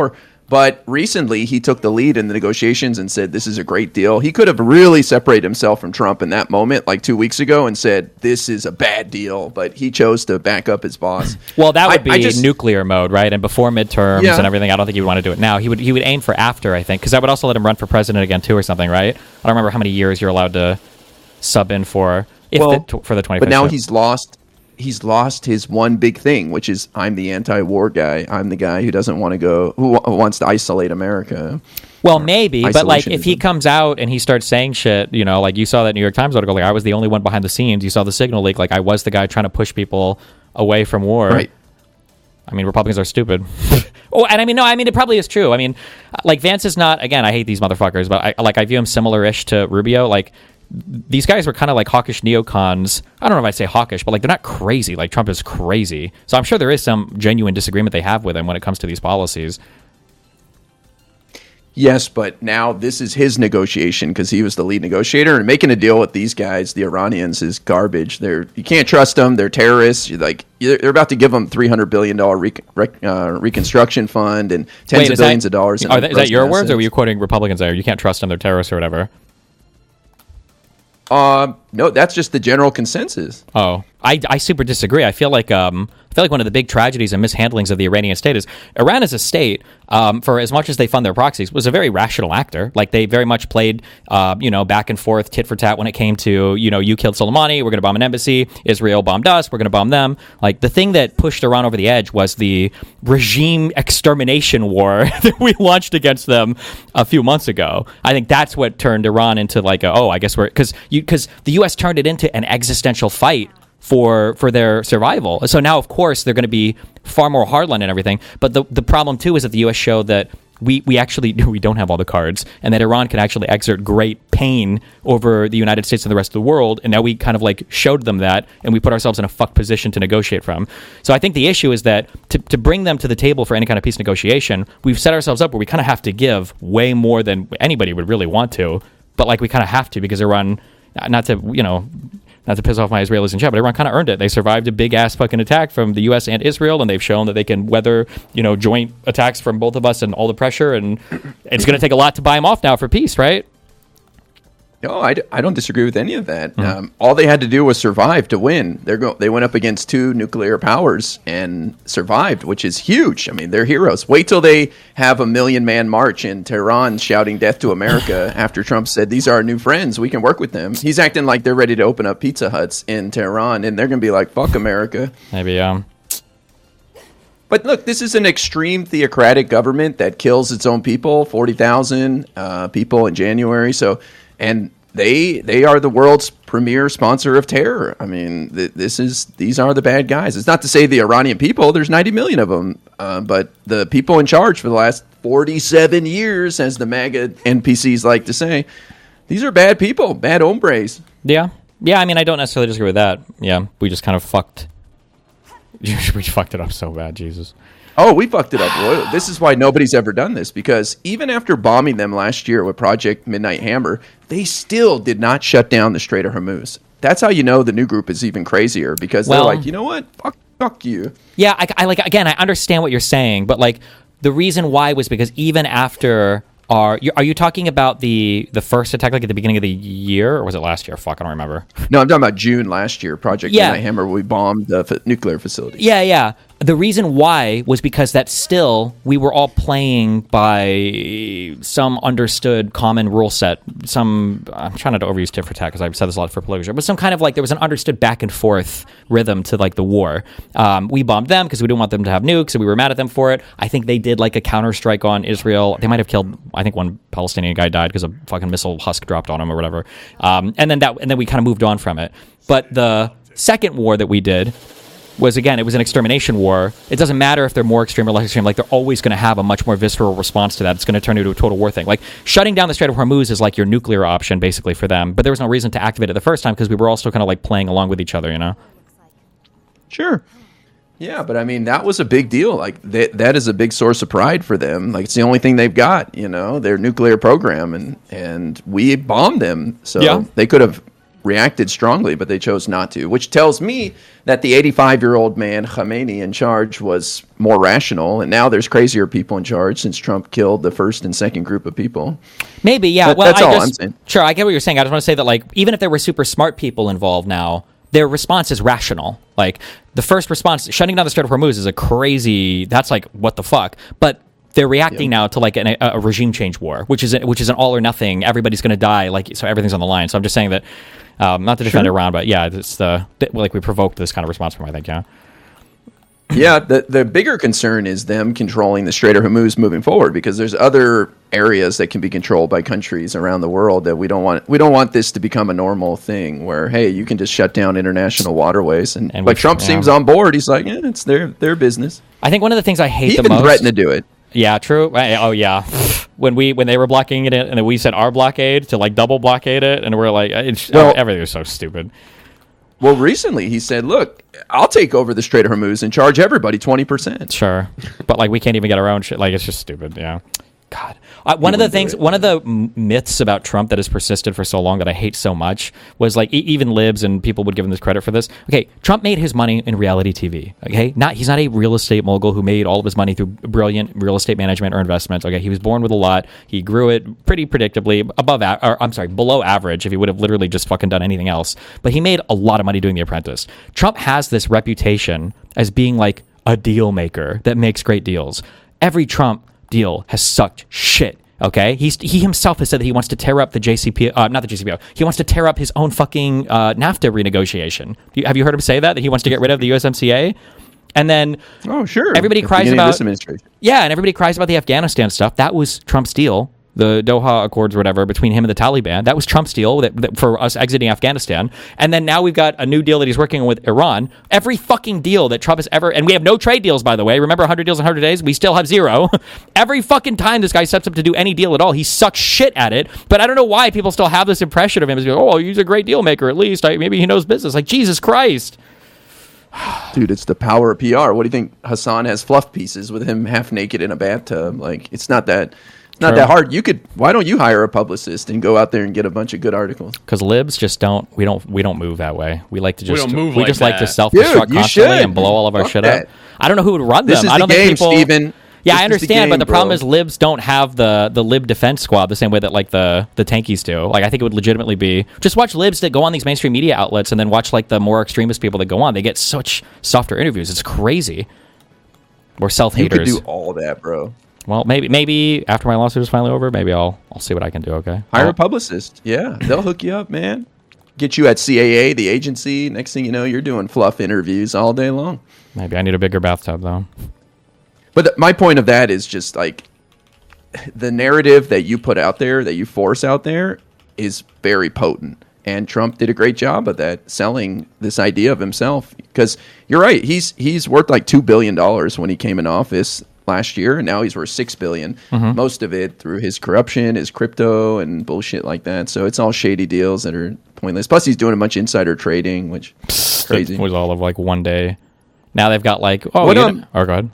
But recently, he took the lead in the negotiations and said, this is a great deal. He could have really separated himself from Trump in that moment, like two weeks ago, and said, this is a bad deal. But he chose to back up his boss. Well, that would I, be I just, nuclear mode, right? And before midterms yeah. and everything, I don't think he would want to do it now. He would he would aim for after, I think, because that would also let him run for president again, too, or something, right? I don't remember how many years you're allowed to sub in for if well, the, for the twenty-fifth. But now ship. he's lost... He's lost his one big thing, which is I'm the anti-war guy. I'm the guy who doesn't want to go, who w- wants to isolate America. Well, maybe, but like if he Isolationism. comes out and he starts saying shit, you know, like you saw that New York Times article, like I was the only one behind the scenes. You saw the signal leak, like I was the guy trying to push people away from war. Right. I mean, Republicans are stupid. Oh, and I mean, no, I mean, it probably is true. I mean, like Vance is not, again, I hate these motherfuckers, but I like I view him similar-ish to Rubio. Like, these guys were kind of like hawkish neocons. I don't know if I'd say hawkish, but like they're not crazy. Like Trump is crazy. So I'm sure there is some genuine disagreement they have with him when it comes to these policies. Yes, but now this is his negotiation because he was the lead negotiator, and making a deal with these guys, the Iranians, is garbage. They're you can't trust them. They're terrorists. You're like they're about to give them three hundred billion dollar rec- rec- uh, reconstruction fund and tens Wait, of billions that, of dollars. In are that, is that your assets. words, or were you quoting Republicans there? You can't trust them. They're terrorists or whatever. Uh, no, that's just the general consensus. Oh, I, I super disagree. I feel like um I feel like one of the big tragedies and mishandlings of the Iranian state is Iran as a state, um, for as much as they fund their proxies, was a very rational actor. Like they very much played, uh, you know, back and forth, tit for tat when it came to, you know, you killed Soleimani, we're going to bomb an embassy. Israel bombed us, we're going to bomb them. Like the thing that pushed Iran over the edge was the regime extermination war that we launched against them a few months ago. I think that's what turned Iran into like, a, oh, I guess we're because you because the U S turned it into an existential fight for for their survival. So now, of course, they're going to be far more hardline and everything. But the the problem, too, is that the U S showed that we, we actually we don't have all the cards, and that Iran can actually exert great pain over the United States and the rest of the world. And now we kind of like showed them that, and we put ourselves in a fucked position to negotiate from. So I think the issue is that to, to bring them to the table for any kind of peace negotiation, we've set ourselves up where we kind of have to give way more than anybody would really want to. But like we kind of have to because Iran, not to, you know, not to piss off my Israelis in chat, but Iran kind of earned it. They survived a big ass fucking attack from the U S and Israel, and they've shown that they can weather, you know, joint attacks from both of us and all the pressure. And it's going to take a lot to buy them off now for peace, right? No, I, d- I don't disagree with any of that. Mm-hmm. Um, all they had to do was survive to win. They're go- they went up against two nuclear powers and survived, which is huge. I mean, they're heroes. Wait till they have a million-man march in Tehran shouting death to America after Trump said, these are our new friends. We can work with them. He's acting like they're ready to open up Pizza Huts in Tehran, and they're going to be like, fuck America. Maybe, um... But look, this is an extreme theocratic government that kills its own people, forty thousand uh, people in January. So, and they they are the world's premier sponsor of terror. I mean, th- this is these are the bad guys. It's not to say the Iranian people. There's ninety million of them, uh, but the people in charge for the last forty-seven years, as the MAGA N P Cs like to say, these are bad people, bad hombres. Yeah. Yeah, I mean, I don't necessarily disagree with that. Yeah, we just kind of fucked... we fucked it up so bad, Jesus. Oh, we fucked it up royally. This is why nobody's ever done this, because even after bombing them last year with Project Midnight Hammer, they still did not shut down the Strait of Hormuz. That's how you know the new group is even crazier, because Well- they're like, you know what? Fuck, fuck you. Yeah, I, I like again. I understand what you're saying, but like the reason why was because even after our, you, are you talking about the the first attack like at the beginning of the year, or was it last year? Fuck, I don't remember. No, I'm talking about June last year, Project Yeah. Midnight Hammer, we bombed the f- nuclear facility. Yeah, yeah. The reason why was because that still we were all playing by some understood common rule set. Some I'm trying not to overuse tit for tat because I've said this a lot for political, but some kind of like there was an understood back and forth rhythm to like the war. Um, we bombed them because we didn't want them to have nukes, and we were mad at them for it. I think they did like a counterstrike on Israel. They might have killed. I think one Palestinian guy died because a fucking missile husk dropped on him or whatever. Um, and then that and then we kind of moved on from it. But the second war that we did was, again, it was an extermination war. It doesn't matter if they're more extreme or less extreme. Like, they're always going to have a much more visceral response to that. It's going to turn into a total war thing. Like, shutting down the Strait of Hormuz is like your nuclear option, basically, for them. But there was no reason to activate it the first time because we were all still kind of, like, playing along with each other, you know? Sure. Yeah, but I mean, that was a big deal. Like, that, that is a big source of pride for them. Like, it's the only thing they've got, you know, their nuclear program. And, and we bombed them. So Yeah. they could have reacted strongly, but they chose not to, which tells me that the eighty-five-year-old man, Khamenei, in charge was more rational, and now there's crazier people in charge since Trump killed the first and second group of people. Maybe, yeah. That, well, that's I all just, I'm saying. Sure, I get what you're saying. I just want to say that, like, even if there were super smart people involved now, their response is rational. Like, the first response, shutting down the Strait of Hormuz is a crazy, that's like, what the fuck? But they're reacting yep. now to like an, a, a regime change war, which is a, which is an all or nothing. Everybody's going to die, like so everything's on the line. So I'm just saying that, um, not to defend sure. Iran, but yeah, it's the like we provoked this kind of response from, I think, yeah. Yeah, the the bigger concern is them controlling the Strait of Hormuz moving forward, because there's other areas that can be controlled by countries around the world that we don't want. We don't want this to become a normal thing where, hey, you can just shut down international waterways. And, and but which, Trump yeah. seems on board. He's like, yeah, it's their their business. I think one of the things I hate He the even most. threatened to do it. Yeah, true. Oh, yeah. When we when they were blocking it, and then we said our blockade to like double blockade it, and we're like, it's, Well- everything was so stupid. Well, recently he said, look, I'll take over the Strait of Hormuz and charge everybody twenty percent. Sure, but like we can't even get our own shit. Like it's just stupid. Yeah. God. Uh, one of the wouldn't do things, it. one of the m- myths about Trump that has persisted for so long that I hate so much was like e- even libs and people would give him this credit for this. Okay, Trump made his money in reality T V. Okay, not he's not a real estate mogul who made all of his money through brilliant real estate management or investments. Okay, he was born with a lot. He grew it pretty predictably above, a- or I'm sorry, below average if he would have literally just fucking done anything else. But he made a lot of money doing The Apprentice. Trump has this reputation as being like a deal maker that makes great deals. Every Trump deal has sucked shit. Okay, he's he himself has said that he wants to tear up the J C P O, uh, not the J C P O. He wants to tear up his own fucking uh, NAFTA renegotiation. You, have you heard him say that that he wants to get rid of the U S M C A? And then Oh, sure. everybody At the cries beginning of about this administration. yeah, and everybody cries about the Afghanistan stuff. That was Trump's deal. The Doha Accords or whatever between him and the Taliban. That was Trump's deal that, that for us exiting Afghanistan. And then now we've got a new deal that he's working on with Iran. Every fucking deal that Trump has ever... And we have no trade deals, by the way. Remember one hundred deals in one hundred days? We still have zero. Every fucking time this guy sets up to do any deal at all, he sucks shit at it. But I don't know why people still have this impression of him as, oh, he's a great deal maker at least. I, maybe he knows business. Like, Jesus Christ. Dude, it's the power of P R. What do you think? Hassan has fluff pieces with him half naked in a bathtub. Like, it's not that... It's not True. that hard. You could. Why don't you hire a publicist and go out there and get a bunch of good articles? Because libs just don't we don't we don't move that way. We like to just don't move we like just like to that. self Dude, destruct you constantly should. and blow all of our Fuck shit that. up. I don't know who would run This them. is I the don't think game, people. Steven. Yeah, This I is the understand, game, but the problem bro. is libs don't have the the lib defense squad the same way that like the the tankies do. Like I think it would legitimately be just watch libs that go on these mainstream media outlets and then watch like the more extremist people that go on. They get such softer interviews. It's crazy. We're self You could haters. do all that, bro. Well, maybe maybe after my lawsuit is finally over, maybe I'll I'll see what I can do. Okay, Hire I'll- a publicist. Yeah, they'll hook you up, man. Get you at C A A, the agency. Next thing you know, you're doing fluff interviews all day long. maybe I need a bigger bathtub though. But the, my point of that is just like the narrative that you put out there, that you force out there, is very potent. And Trump did a great job of that, selling this idea of himself. Because you're right, he's he's worth like two billion dollars when he came in office last year, and now he's worth six billion dollars. Mm-hmm. Most of it through his corruption, his crypto, and bullshit like that. So it's all shady deals that are pointless. Plus, he's doing a bunch of insider trading, which is crazy. It was all of like one day. Now they've got like oh, What, you um, know- oh, go ahead.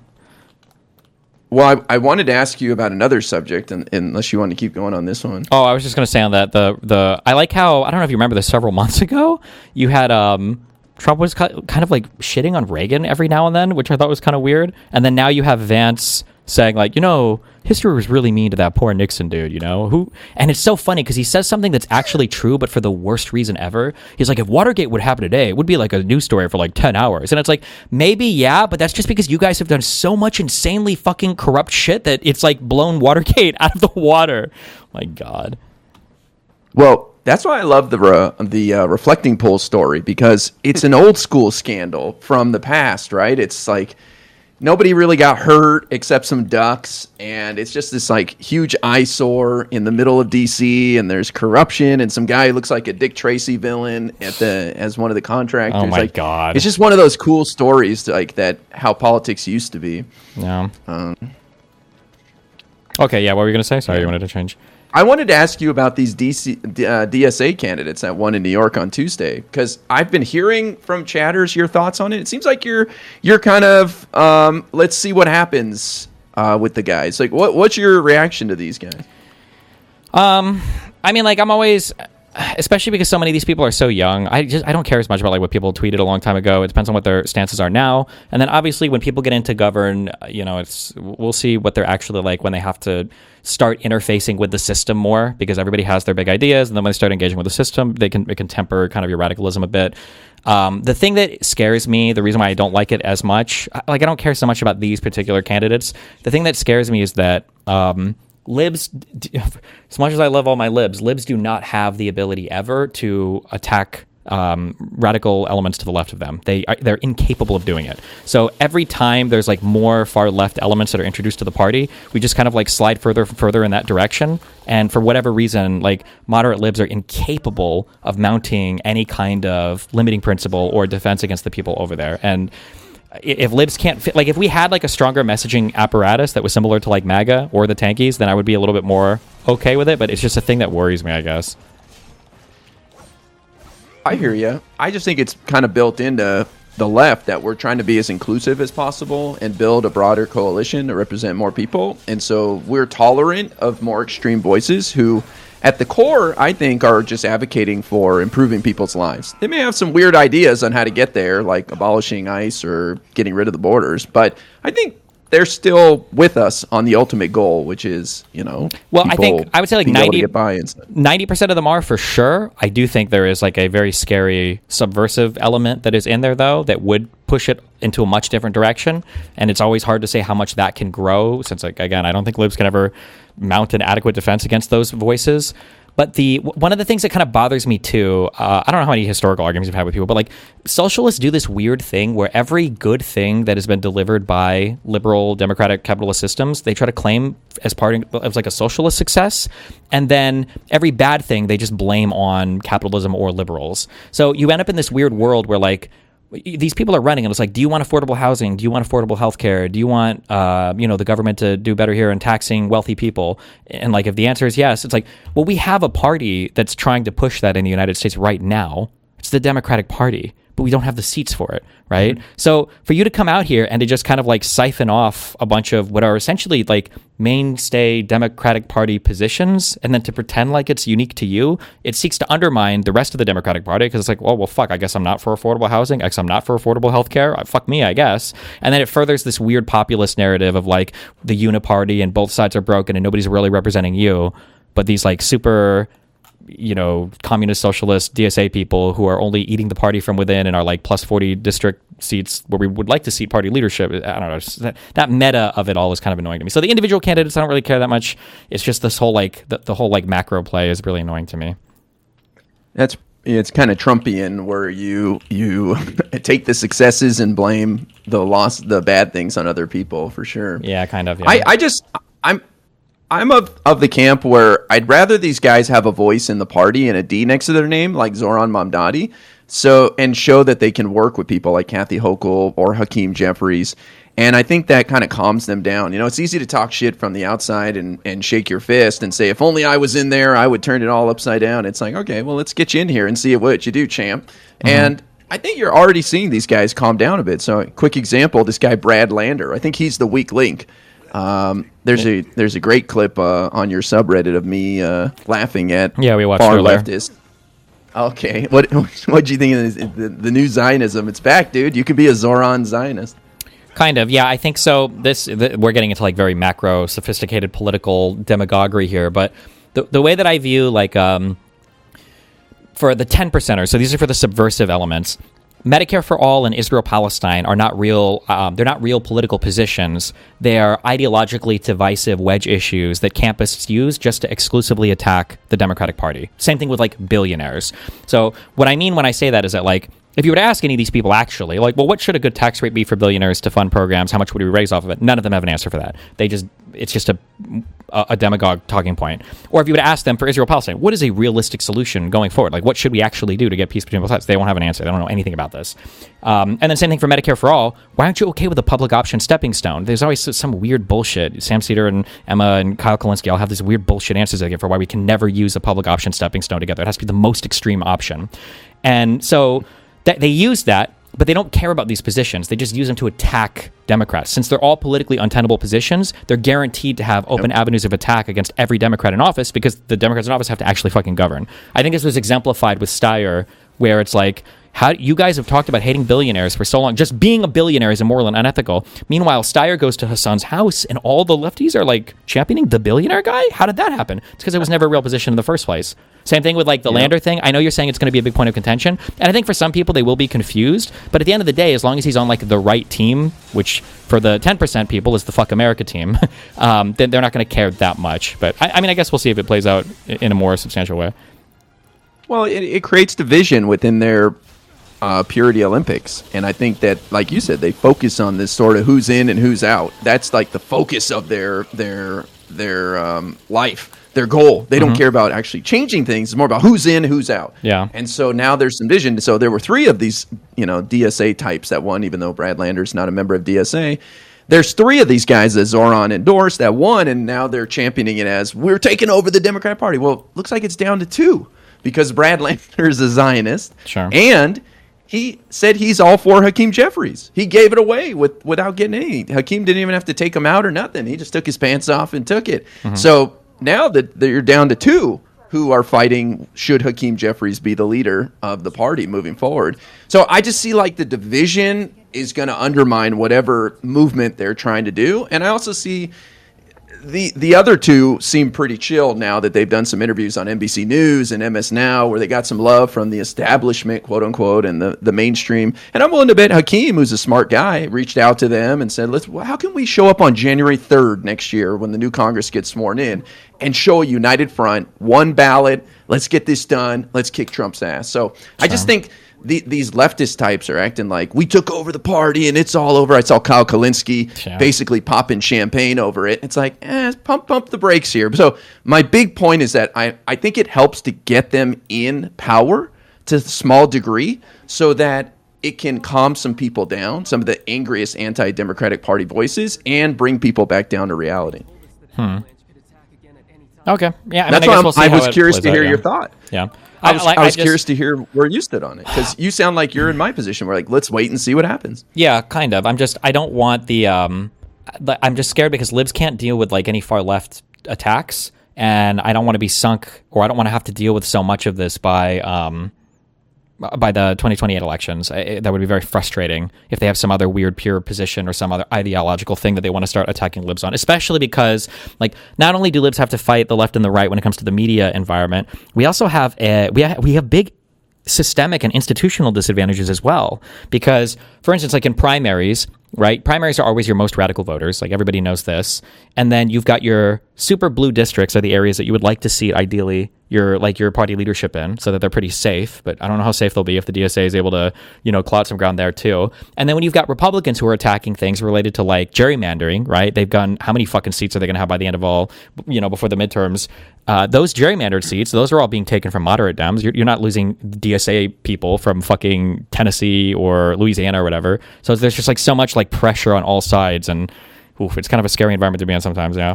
Well, I, I wanted to ask you about another subject, and, unless you want to keep going on this one. Oh, I was just going to say on that the the I like how I don't know if you remember this several months ago. You had um Trump was ki- kind of like shitting on Reagan every now and then, which I thought was kind of weird. And then now you have Vance saying like, you know, history was really mean to that poor Nixon dude, you know, who, and it's so funny because he says something that's actually true, but for the worst reason ever. He's like, if Watergate would happen today, it would be like a news story for like ten hours. And it's like, maybe, yeah, but that's just because you guys have done so much insanely fucking corrupt shit that it's like blown Watergate out of the water. My God. Well, that's why I love the re- the uh, reflecting pool story, because it's an old school scandal from the past, right? It's like nobody really got hurt except some ducks, and it's just this like huge eyesore in the middle of D C, and there's corruption, and some guy who looks like a Dick Tracy villain at the as one of the contractors. Oh my like, God. It's just one of those cool stories like that, how politics used to be. Yeah. Um, Okay, yeah, what were you going to say? Sorry, you wanted to change. I wanted to ask you about these D C, uh, D S A candidates that won in New York on Tuesday, because I've been hearing from chatters your thoughts on it. It seems like you're you're kind of um, let's see what happens uh, with the guys. Like, what what's your reaction to these guys? Um, I mean, like, I'm always, especially because so many of these people are so young. I just I don't care as much about like what people tweeted a long time ago. It depends on what their stances are now. And then obviously when people get into govern, you know, it's we'll see what they're actually like when they have to start interfacing with the system more, because everybody has their big ideas, and then when they start engaging with the system, they can it can temper kind of your radicalism a bit. Um, the thing that scares me, the reason why I don't like it as much, like I don't care so much about these particular candidates. The thing that scares me is that um, libs, as much as I love all my libs, libs do not have the ability ever to attack um, radical elements to the left of them. They are, they're incapable of doing it. So every time there's like more far left elements that are introduced to the party, we just kind of like slide further and further in that direction. And for whatever reason, like moderate libs are incapable of mounting any kind of limiting principle or defense against the people over there. And if libs can't fit, like if we had like a stronger messaging apparatus that was similar to like MAGA or the tankies, then I would be a little bit more okay with it. But it's just a thing that worries me, I guess. I hear you. I just think it's kind of built into the left that we're trying to be as inclusive as possible and build a broader coalition to represent more people. And so we're tolerant of more extreme voices who, at the core, I think, are just advocating for improving people's lives. They may have some weird ideas on how to get there, like abolishing ICE or getting rid of the borders, but I think they're still with us on the ultimate goal, which is, you know, well, I think I would say like ninety percent of them are for sure. I do think there is like a very scary subversive element that is in there, though, that would push it into a much different direction. And it's always hard to say how much that can grow, since, like, again, I don't think libs can ever mount an adequate defense against those voices. But the one of the things that kind of bothers me too, uh, I don't know how many historical arguments you've had with people, but like socialists do this weird thing where every good thing that has been delivered by liberal democratic capitalist systems, they try to claim as part of like a socialist success. And then every bad thing they just blame on capitalism or liberals. So you end up in this weird world where like these people are running and it's like, do you want affordable housing? Do you want affordable healthcare? Do you want, uh, you know, the government to do better here in taxing wealthy people? And like, if the answer is yes, it's like, well, we have a party that's trying to push that in the United States right now. It's the Democratic Party, but we don't have the seats for it, right? Mm-hmm. So for you to come out here and to just kind of like siphon off a bunch of what are essentially like mainstay Democratic Party positions and then to pretend like it's unique to you, it seeks to undermine the rest of the Democratic Party because it's like, well, well, fuck, I guess I'm not for affordable housing. I guess I'm not for affordable healthcare. Fuck me, I guess. And then it furthers this weird populist narrative of like the uniparty and both sides are broken and nobody's really representing you. But these like super, you know, communist, socialist, D S A people who are only eating the party from within and are like plus forty district seats where we would like to seat party leadership. I don't know. That, that meta of it all is kind of annoying to me. So the individual candidates, I don't really care that much. It's just this whole like the, the whole like macro play is really annoying to me. That's it's kind of Trumpian where you you take the successes and blame the loss, the bad things on other people for sure. Yeah, kind of. Yeah. I, I just I'm. I'm of, of the camp where I'd rather these guys have a voice in the party and a D next to their name, like Zoran Mamdani, so and show that they can work with people like Kathy Hochul or Hakeem Jeffries. And I think that kind of calms them down. You know, it's easy to talk shit from the outside and, and shake your fist and say, if only I was in there, I would turn it all upside down. It's like, okay, well, let's get you in here and see what you do, champ. Mm-hmm. And I think you're already seeing these guys calm down a bit. So a quick example, this guy, Brad Lander, I think he's the weak link. Um, there's a there's a great clip uh, on your subreddit of me uh, laughing at yeah, we watched far earlier. leftist. Okay, what what do you think of the, the new Zionism? It's back, dude. You could be a Zoran Zionist. Kind of, yeah. I think so. This the, we're getting into like very macro, sophisticated political demagoguery here, but the the way that I view like um, for the ten percenters, so these are for the subversive elements. Medicare for All and Israel-Palestine are not real. Um, they're not real political positions. They are ideologically divisive wedge issues that campists use just to exclusively attack the Democratic Party. Same thing with like billionaires. So what I mean when I say that is that like if you were to ask any of these people actually, like, well, what should a good tax rate be for billionaires to fund programs? How much would we raise off of it? None of them have an answer for that. They just, it's just a, a, a demagogue talking point. Or if you would ask them for Israel-Palestine, what is a realistic solution going forward? Like, what should we actually do to get peace between both sides? They won't have an answer. They don't know anything about this. Um, and then same thing for Medicare for All. Why aren't you okay with a public option stepping stone? There's always some weird bullshit. Sam Cedar and Emma and Kyle Kulinski all have these weird bullshit answers they give for why we can never use a public option stepping stone together. It has to be the most extreme option. And so... That they use that, but they don't care about these positions. They just use them to attack Democrats. Since they're all politically untenable positions, they're guaranteed to have open yep. avenues of attack against every Democrat in office because the Democrats in office have to actually fucking govern. I think this was exemplified with Steyer, where it's like, how you guys have talked about hating billionaires for so long. Just being a billionaire is immoral and unethical. Meanwhile, Steyer goes to Hassan's house, and all the lefties are like championing the billionaire guy. How did that happen? It's because it was never a real position in the first place. Same thing with like the yeah. Lander thing. I know you're saying it's going to be a big point of contention, and I think for some people they will be confused. But at the end of the day, as long as he's on like the right team, which for the ten percent people is the Fuck America team, um, then they're not going to care that much. But I, I mean, I guess we'll see if it plays out in a more substantial way. Well, it, it creates division within their Uh, Purity Olympics, and I think that, like you said, they focus on this sort of who's in and who's out. That's like the focus of their their their um, life, their goal. They mm-hmm. don't care about actually changing things. It's more about who's in, who's out. Yeah. And so now there's some vision. So there were three of these, you know, D S A types that won, even though Brad Lander's not a member of D S A. There's three of these guys that Zoran endorsed that won, and now they're championing it as we're taking over the Democrat Party. Well, looks like it's down to two because Brad Lander is a Zionist, sure, and he said he's all for Hakeem Jeffries. He gave it away with without getting any. Hakeem didn't even have to take him out or nothing. He just took his pants off and took it. Mm-hmm. So now that you're down to two who are fighting, should Hakeem Jeffries be the leader of the party moving forward? So I just see like the division is going to undermine whatever movement they're trying to do. And I also see The the other two seem pretty chill now that they've done some interviews on N B C News and M S Now where they got some love from the establishment, quote unquote, and the, the mainstream. And I'm willing to bet Hakeem, who's a smart guy, reached out to them and said, "Let's. Well, how can we show up on January third next year when the new Congress gets sworn in and show a united front, one ballot? Let's get this done. Let's kick Trump's ass." So I just think The, these leftist types are acting like we took over the party and it's all over. I saw Kyle Kalinske yeah. basically popping champagne over it. It's like, eh, pump, pump the brakes here. So my big point is that I, I think it helps to get them in power to a small degree so that it can calm some people down, some of the angriest anti-Democratic Party voices, and bring people back down to reality. Hmm. Okay. Yeah. I That's mean, I why we'll I was curious to out, hear yeah. your thought. Yeah. I was, I, like, I was I just, curious to hear where you stood on it because you sound like you're in my position. We're like, let's wait and see what happens. Yeah, kind of. I'm just, I don't want the, um, I'm just scared because libs can't deal with like any far left attacks, and I don't want to be sunk, or I don't want to have to deal with so much of this by, um, by the twenty twenty-eight elections. I, that would be very frustrating if they have some other weird pure position or some other ideological thing that they want to start attacking libs on, especially because like not only do libs have to fight the left and the right when it comes to the media environment, we also have a, we have, we have big systemic and institutional disadvantages as well. Because for instance, like in primaries, right? Primaries are always your most radical voters. Like everybody knows this. And then you've got your super blue districts are the areas that you would like to see ideally your like your party leadership in, so that they're pretty safe. But I don't know how safe they'll be if the D S A is able to, you know, clout some ground there too. And then when you've got Republicans who are attacking things related to like gerrymandering, right? They've gone, how many fucking seats are they going to have by the end of all, you know, before the midterms? Uh, those gerrymandered seats, those are all being taken from moderate Dems. You're, you're not losing D S A people from fucking Tennessee or Louisiana or whatever. So there's just like so much like pressure on all sides, and oof, it's kind of a scary environment to be in sometimes. Yeah.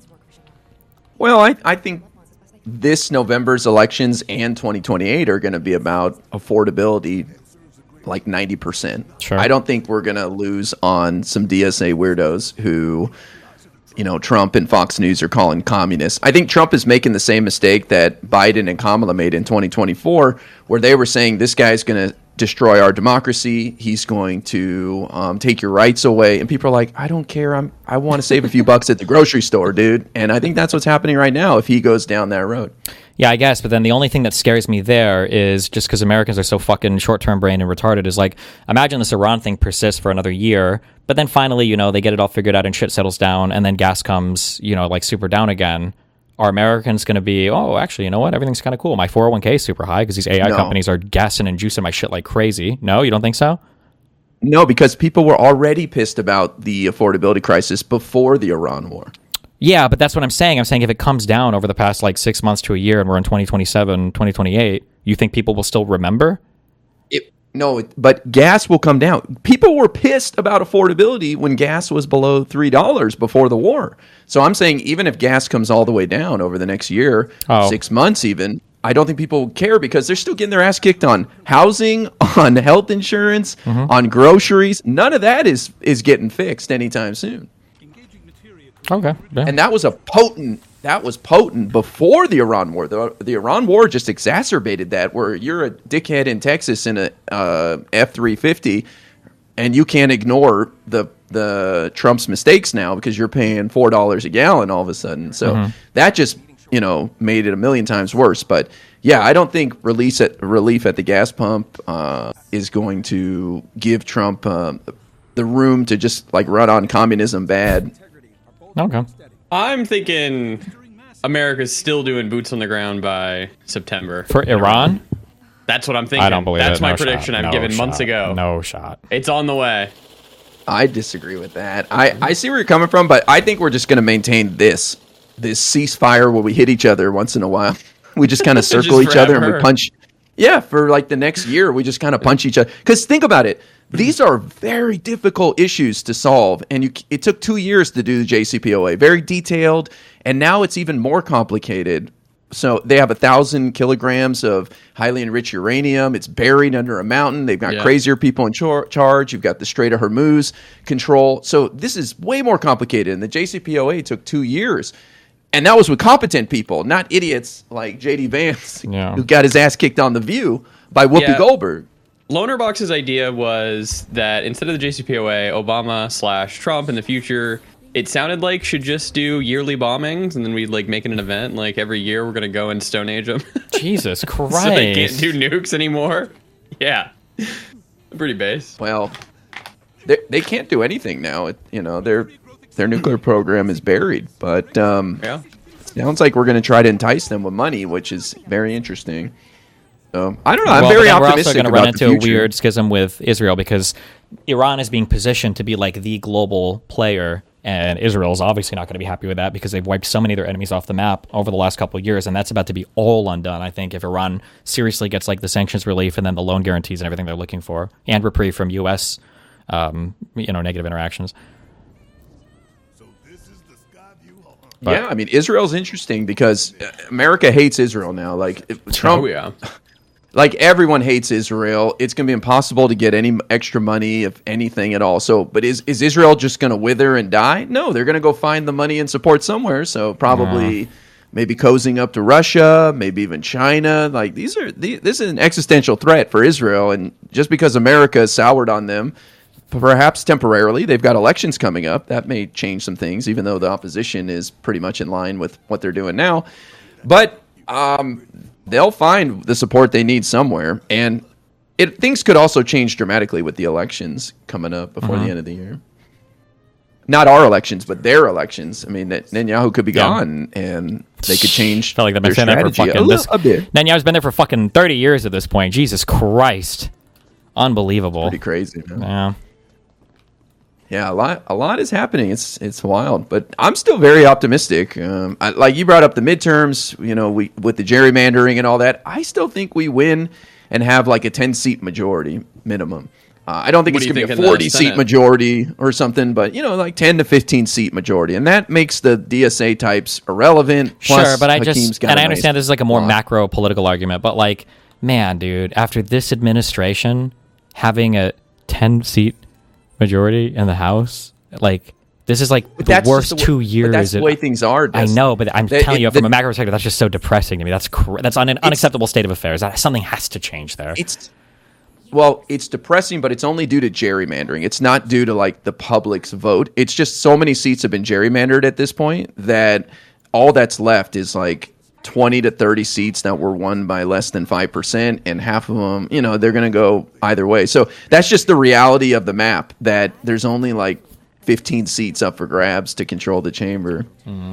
Well, I, I think this November's elections and twenty twenty-eight are going to be about affordability, like ninety percent. Sure. I don't think we're going to lose on some D S A weirdos who, you know, Trump and Fox News are calling communists. I think Trump is making the same mistake that Biden and Kamala made in twenty twenty-four, where they were saying this guy's going to destroy our democracy. He's going to um, take your rights away. And people are like, I don't care. I'm, I want to save a few bucks at the grocery store, dude. And I think that's what's happening right now if he goes down that road. Yeah, I guess. But then the only thing that scares me there is just because Americans are so fucking short-term brain and retarded is like, imagine this Iran thing persists for another year, but then finally, you know, they get it all figured out and shit settles down, and then gas comes, you know, like super down again. Are Americans going to be, oh, actually, you know what? Everything's kind of cool. My four oh one k is super high because these A I No. companies are gassing and juicing my shit like crazy. No, you don't think so? No, because people were already pissed about the affordability crisis before the Iran war. Yeah, but that's what I'm saying. I'm saying if it comes down over the past like six months to a year and we're in twenty twenty-seven, twenty twenty-eight, you think people will still remember? It, no, it- but gas will come down. People were pissed about affordability when gas was below three dollars before the war. So I'm saying even if gas comes all the way down over the next year, Oh. six months even, I don't think people care because they're still getting their ass kicked on housing, on health insurance, Mm-hmm. on groceries. None of that is is getting fixed anytime soon. Okay. Yeah. And that was a potent. That was potent before the Iran war. The, the Iran war just exacerbated that, where you're a dickhead in Texas in a uh, F three fifty, and you can't ignore the the Trump's mistakes now because you're paying four dollars a gallon all of a sudden. So Mm-hmm. that just, you know, made it a million times worse. But yeah, I don't think release at, relief at the gas pump uh, is going to give Trump uh, the room to just like run on communism bad. Okay. I'm thinking America's still doing boots on the ground by September. For Iran? That's what I'm thinking. I don't believe That's it. my No prediction shot. I've No given months shot. ago. No shot. It's on the way. I disagree with that. I, I see where you're coming from, but I think we're just going to maintain this this ceasefire where we hit each other once in a while. We just kind of circle Just each other and we forever. punch. Yeah, for like the next year, we just kind of punch each other. Because think about it. These are very difficult issues to solve, and you, it took two years to do the J C P O A. Very detailed, and now it's even more complicated. So they have a thousand kilograms of highly enriched uranium. It's buried under a mountain. They've got Yeah. crazier people in char- charge. You've got the Strait of Hormuz control. So this is way more complicated. And the J C P O A took two years. And that was with competent people, not idiots like J D Vance, Yeah. who got his ass kicked on The View by Whoopi Yeah. Goldberg. Lonerbox's idea was that instead of the J C P O A, Obama slash Trump in the future, it sounded like should just do yearly bombings, and then we'd like make it an event. Like every year, we're gonna go and Stone Age them, Jesus Christ. so they can't do nukes anymore. Yeah, pretty base. Well, they they can't do anything now. It, you know, their their nuclear program is buried. But um, Yeah. sounds like we're going to try to entice them with money, which is very interesting. So I don't know. I'm Well, but very then we're also optimistic going to about run the into a future. weird schism with Israel because Iran is being positioned to be like the global player, and Israel is obviously not going to be happy with that because they've wiped so many of their enemies off the map over the last couple of years, and that's about to be all undone. I think if Iran seriously gets like the sanctions relief and then the loan guarantees and everything they're looking for, and reprieve from U S um, you know negative interactions. But- yeah, I mean, Israel's interesting because uh, America hates Israel now. Like if Trump, Oh yeah. like everyone hates Israel. It's going to be impossible to get any extra money, if anything at all. So, but is is Israel just going to wither and die? No, they're going to go find the money and support somewhere. So probably maybe cozying up to Russia, maybe even China. Like these are the, this is an existential threat for Israel, and just because America has soured on them, perhaps temporarily, they've got elections coming up that may change some things, even though the opposition is pretty much in line with what they're doing now. But um, they'll find the support they need somewhere, and it things could also change dramatically with the elections coming up before the end of the year. Not our elections, but their elections. I mean, Net- Netanyahu could be Yeah. gone, and they could change Felt like they've been their saying that for strategy fucking a, this. little, a bit. Netanyahu's been there for fucking thirty years at this point. Jesus Christ, unbelievable. Pretty crazy, man. Yeah. Yeah, a lot, a lot is happening. It's it's wild, but I'm still very optimistic. Um, I, like you brought up the midterms, you know, we with the gerrymandering and all that. I still think we win and have like a ten seat majority minimum. Uh, I don't think What it's do you going to think be in a the forty seat Senate? majority or something, but you know, like ten to fifteen seat majority, and that makes the D S A types irrelevant. Plus, Sure, but I Hakeem's just got and a I understand nice this is like a more block. macro political argument, but like, man, dude, after this administration having a ten seat majority in the House, like this is like But the that's worst just the way- two but years. that's the it- way things are. I Des. know, but I'm The- telling it- you from the- a macro perspective, that's just so depressing to me. That's cr- that's an unacceptable state of affairs. That, something has to change there. It's well, it's depressing, but it's only due to gerrymandering. It's not due to like the public's vote. It's just so many seats have been gerrymandered at this point that all that's left is like twenty to thirty seats that were won by less than five percent, and half of them, you know, they're going to go either way. So that's just the reality of the map, that there's only like fifteen seats up for grabs to control the chamber.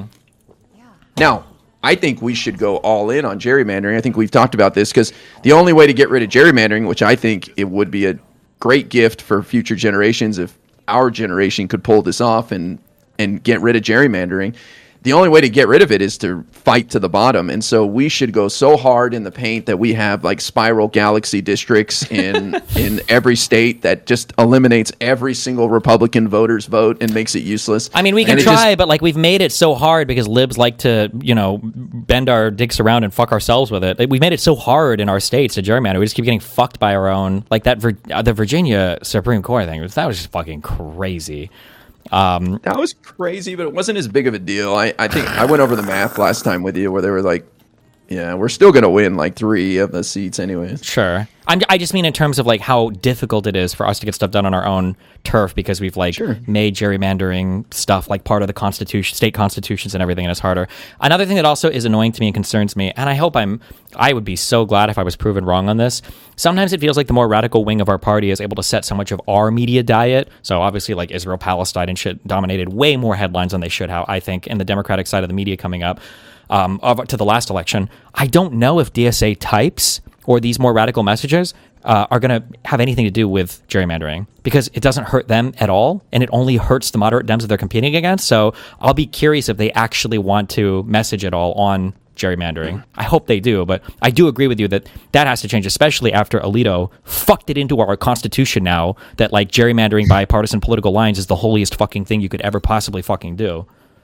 Now, I think we should go all in on gerrymandering. I think we've talked about this because the only way to get rid of gerrymandering, which I think it would be a great gift for future generations if our generation could pull this off and and get rid of gerrymandering. the only way to get rid of it is to fight to the bottom. And so we should go so hard in the paint that we have like spiral galaxy districts in in every state that just eliminates every single Republican voter's vote and makes it useless. I mean, we can And it try, just- but like we've made it so hard because libs like to, you know, bend our dicks around and fuck ourselves with it. Like, we've made it so hard in our states to gerrymander. We just keep getting fucked by our own. Like that, Vir- uh, the Virginia Supreme Court thing. That was just fucking crazy. Um, That was crazy, but it wasn't as big of a deal. I, I think I went over the math last time with you where they were like, yeah, we're still going to win like three of the seats anyways. Sure. I'm, I just mean in terms of like how difficult it is for us to get stuff done on our own turf because we've like Sure. made gerrymandering stuff like part of the constitution, state constitutions and everything, and it's harder. Another thing that also is annoying to me and concerns me, and I hope I'm, I would be so glad if I was proven wrong on this. Sometimes it feels like the more radical wing of our party is able to set so much of our media diet. So obviously like Israel, Palestine and shit dominated way more headlines than they should have, I think, in the Democratic side of the media coming up. Um, of, to the last election, I don't know if D S A types or these more radical messages uh, are going to have anything to do with gerrymandering because it doesn't hurt them at all, and it only hurts the moderate Dems that they're competing against. So I'll be curious if they actually want to message at all on gerrymandering. I hope they do, but I do agree with you that that has to change, especially after Alito fucked it into our constitution now that like gerrymandering by partisan political lines is the holiest fucking thing you could ever possibly fucking do.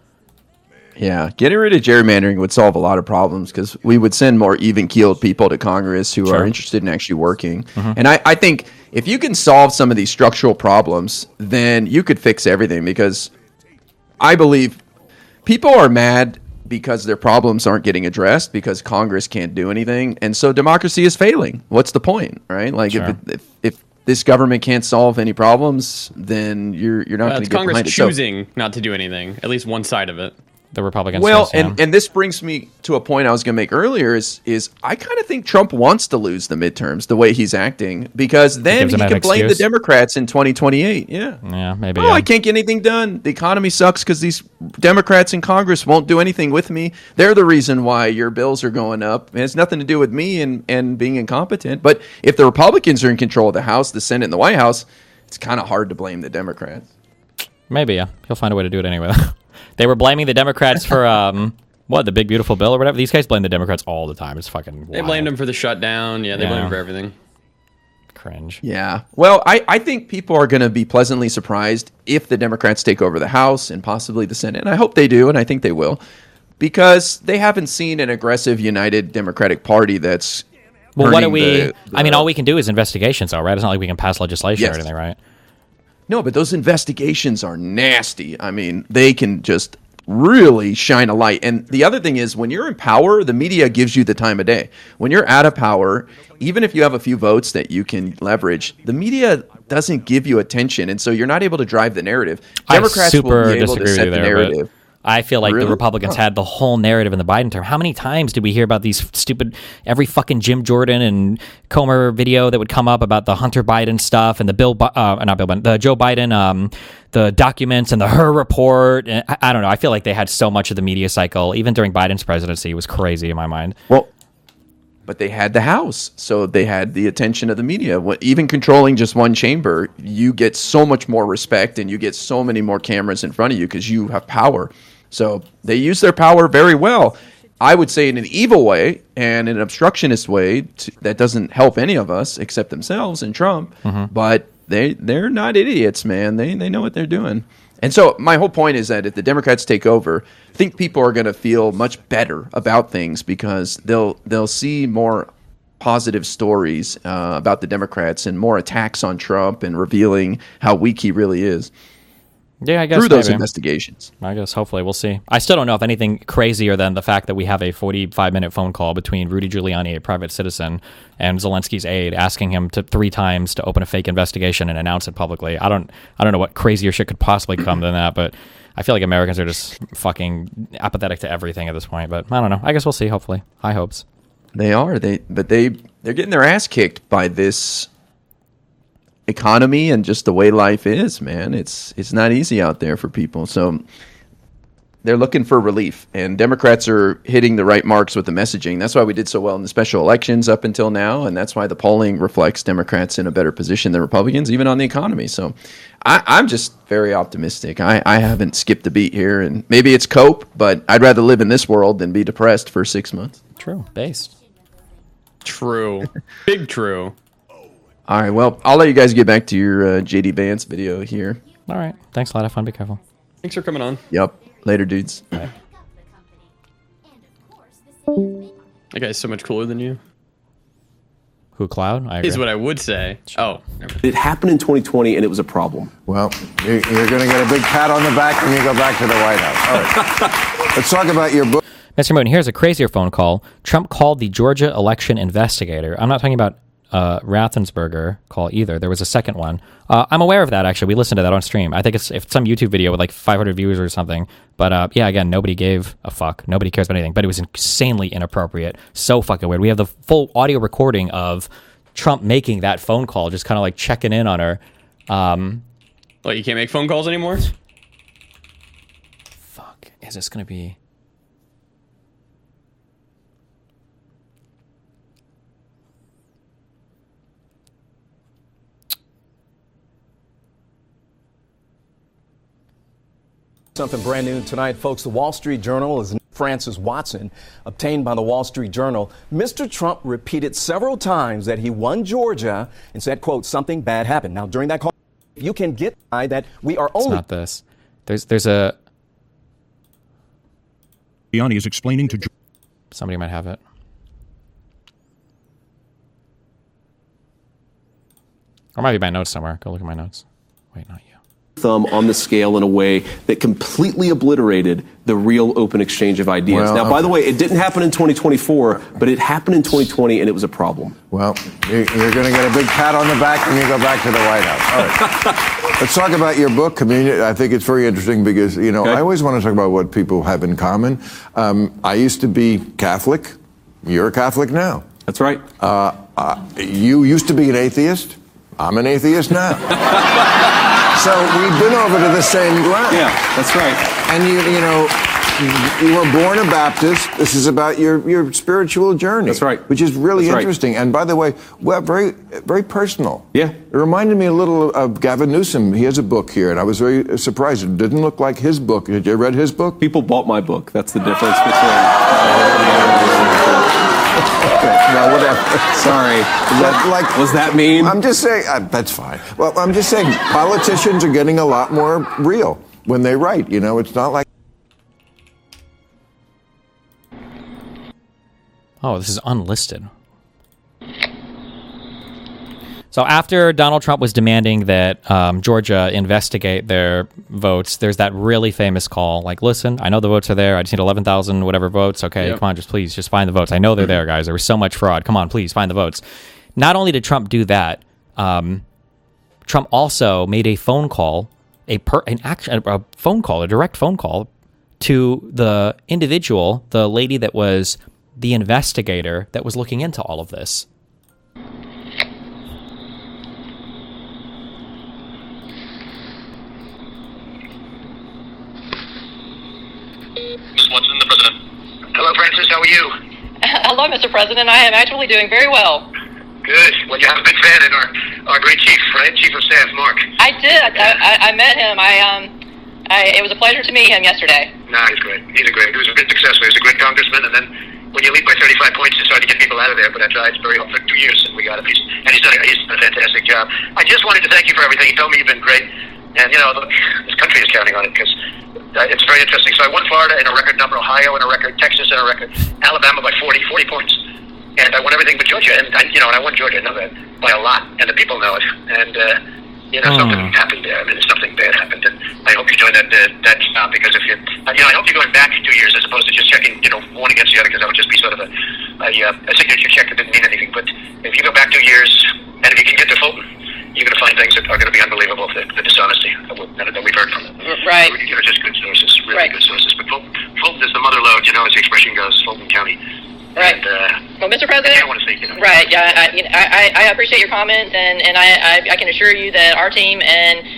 Yeah, getting rid of gerrymandering would solve a lot of problems because we would send more even-keeled people to Congress who Sure. are interested in actually working. And I, I think if you can solve some of these structural problems, then you could fix everything because I believe people are mad because their problems aren't getting addressed because Congress can't do anything. And so democracy is failing. What's the point, right? Like Sure. if, it, if if this government can't solve any problems, then you're you're not Well, going to it's get Congress behind it. So- choosing not to do anything, at least one side of it. The Republicans. Well, does, yeah. and, and this brings me to a point I was going to make earlier is is I kind of think Trump wants to lose the midterms the way he's acting because then gives he him an can blame the excuse. Democrats in twenty twenty-eight. Yeah. yeah, maybe. Oh, yeah. I can't get anything done. The economy sucks because these Democrats in Congress won't do anything with me. They're the reason why your bills are going up. It has nothing to do with me and, and being incompetent. But if the Republicans are in control of the House, the Senate, and the White House, it's kind of hard to blame the Democrats. Maybe, yeah. He'll find a way to do it anyway. They were blaming the Democrats for, um, what, the big beautiful bill or whatever? These guys blame the Democrats all the time. It's fucking They wild. blamed him for the shutdown. Yeah, they Yeah. blamed him for everything. Cringe. Yeah. Well, I, I think people are going to be pleasantly surprised if the Democrats take over the House and possibly the Senate. And I hope they do, and I think they will, because they haven't seen an aggressive, united Democratic Party that's. Well, what do earning we... the- I mean, the- all we can do is investigations, though, right? It's not like we can pass legislation Yes. or anything, right? No, but those investigations are nasty. I mean, they can just really shine a light. And the other thing is, when you're in power, the media gives you the time of day. When you're out of power, even if you have a few votes that you can leverage, the media doesn't give you attention, and so you're not able to drive the narrative. Democrats I super will be able disagree to with set you the there, but narrative. I feel like Really? the Republicans had the whole narrative in the Biden term. How many times did we hear about these stupid, every fucking Jim Jordan and Comer video that would come up about the Hunter Biden stuff and the Bill, Bi- uh, not Bill Biden, the Joe Biden, um, the documents and the Her report. And I, I don't know. I feel like they had so much of the media cycle, even during Biden's presidency. It was crazy in my mind. Well, but they had the House, so they had the attention of the media. What- Even controlling just one chamber, you get so much more respect and you get so many more cameras in front of you because you have power. So they use their power very well. I would say in an evil way and in an obstructionist way to, that doesn't help any of us except themselves and Trump. But they they're not idiots, man. They they know what they're doing. And so my whole point is that if the Democrats take over, I think people are going to feel much better about things because they'll they'll see more positive stories uh, about the Democrats and more attacks on Trump and revealing how weak he really is Yeah, I guess through those maybe. investigations. I guess hopefully we'll see. I still don't know if anything crazier than the fact that we have a forty-five minute phone call between Rudy Giuliani, a private citizen, and Zelensky's aide, asking him to three times to open a fake investigation and announce it publicly. I don't, I don't know what crazier shit could possibly come than that, but I feel like Americans are just fucking apathetic to everything at this point. But I don't know. I guess we'll see. Hopefully, high hopes. They are they, but they they're getting their ass kicked by this economy and just the way life is, man. It's it's not easy out there for people. So they're looking for relief, and Democrats are hitting the right marks with the messaging. That's why we did so well in the special elections up until now, and that's why the polling reflects Democrats in a better position than Republicans, even on the economy. So I, I'm just very optimistic. I, I haven't skipped a beat here, and maybe it's cope, but I'd rather live in this world than be depressed for six months. True. Based. True. Big true. All right, well, I'll let you guys get back to your uh, J D Vance video here. All right. Thanks a lot. Have fun. Be careful. Thanks for coming on. Yep. Later, dudes. Bye. That guy's so much cooler than you. Who, Cloud? I agree. Is what I would say. Oh, never mind. It happened in twenty twenty, and it was a problem. Well, you're, you're going to get a big pat on the back when you go back to the White House. All right. Let's talk about your book. Mister Moon, here's a crazier phone call. Trump called the Georgia election investigator. I'm not talking about uh, Raffensperger call either. There was a second one. Uh, I'm aware of that, actually. We listened to that on stream. I think it's, it's some YouTube video with like five hundred views or something. But uh, yeah, again, nobody gave a fuck. Nobody cares about anything. But it was insanely inappropriate. So fucking weird. We have the full audio recording of Trump making that phone call, just kind of like checking in on her. Um, What, you can't make phone calls anymore? fuck. Is this going to be... Something brand new tonight, folks. The Wall Street Journal is Francis Watson, obtained by the Wall Street Journal. Mister Trump repeated several times that he won Georgia and said, quote, something bad happened. Now, during that call, you can get by that we are It's only... not this. There's there's a... Giuliani is explaining to... Somebody might have it. Or might be my notes somewhere. Go look at my notes. Wait, not you. Thumb on the scale in a way that completely obliterated the real open exchange of ideas. Well, now, by okay. the way, it didn't happen in twenty twenty-four, but it happened in twenty twenty, and it was a problem. Well, you're, you're going to get a big pat on the back when you go back to the White House. All right. Let's talk about your book, Communion. I think it's very interesting because, you know, Okay. I always want to talk about what people have in common. Um, I used to be Catholic. You're a Catholic now. That's right. Uh, uh, you used to be an atheist. I'm an atheist now. So we've been over to the same ground. Yeah, that's right. And you, you know, you were born a Baptist. This is about your, your spiritual journey. That's right. Which is really That's right. interesting. And by the way, well, very, very personal. Yeah. It reminded me a little of Gavin Newsom. He has a book here, and I was very surprised. It didn't look like his book. Did you read his book? People bought my book. That's the difference between... Well, whatever. Sorry. Was that, Like- was that mean? I'm just saying, uh, that's fine. Well, I'm just saying, politicians are getting a lot more real when they write. You know, it's not like. Oh, this is unlisted. So after Donald Trump was demanding that um, Georgia investigate their votes, there's that really famous call, like, listen, I know the votes are there. I just need eleven thousand whatever votes. Okay, Yep. come on, just please, just find the votes. I know they're there, guys. There was so much fraud. Come on, please, find the votes. Not only did Trump do that, um, Trump also made a phone call, a, per, an action, a phone call, a direct phone call to the individual, the lady that was the investigator that was looking into all of this. Miz Watson, the President. Hello, Francis. How are you? Hello, Mister President. I am actually doing very well. Good. Well, you have a big fan in our, our great chief, right? Chief of Staff, Mark. I did. I, I, I met him. I um, I, it was a pleasure to meet him yesterday. Nah, he's great. He's a great. He was a bit successful. He was a great congressman, and then when you lead by thirty-five points, it's hard to get people out of there. But I tried very hard for two years, and we got him. He's, and he's done, a, he's done a fantastic job. I just wanted to thank you for everything. You told me you've been great, and you know, look, this country is counting on it because. Uh, it's very interesting. So I won Florida in a record number, Ohio in a record, Texas in a record, Alabama by forty, forty points. And I won everything but Georgia. And, I, you know, and I won Georgia, I know that, by a lot. And the people know it. And, uh, you know, Hmm. something happened there. I mean, something bad happened. And I hope you join that uh, that job because if you, uh, you know, I hope you're going back two years as opposed to just checking, you know, one against the other because that would just be sort of a, a, uh, a signature check that didn't mean anything. But if you go back two years and if you can get to Fulton, you're going to find things that are going to be unbelievable, the, the dishonesty that, we, that we've heard from them. Right. You know, just good sources, really Right. good sources. But Fulton, Fulton is the mother lode, you know, as the expression goes, Fulton County. Right. And, uh, Well, Mister President. I don't want to say, you know. Right. Yeah. I, you know, I, I I appreciate your comments, and and I, I I can assure you that our team and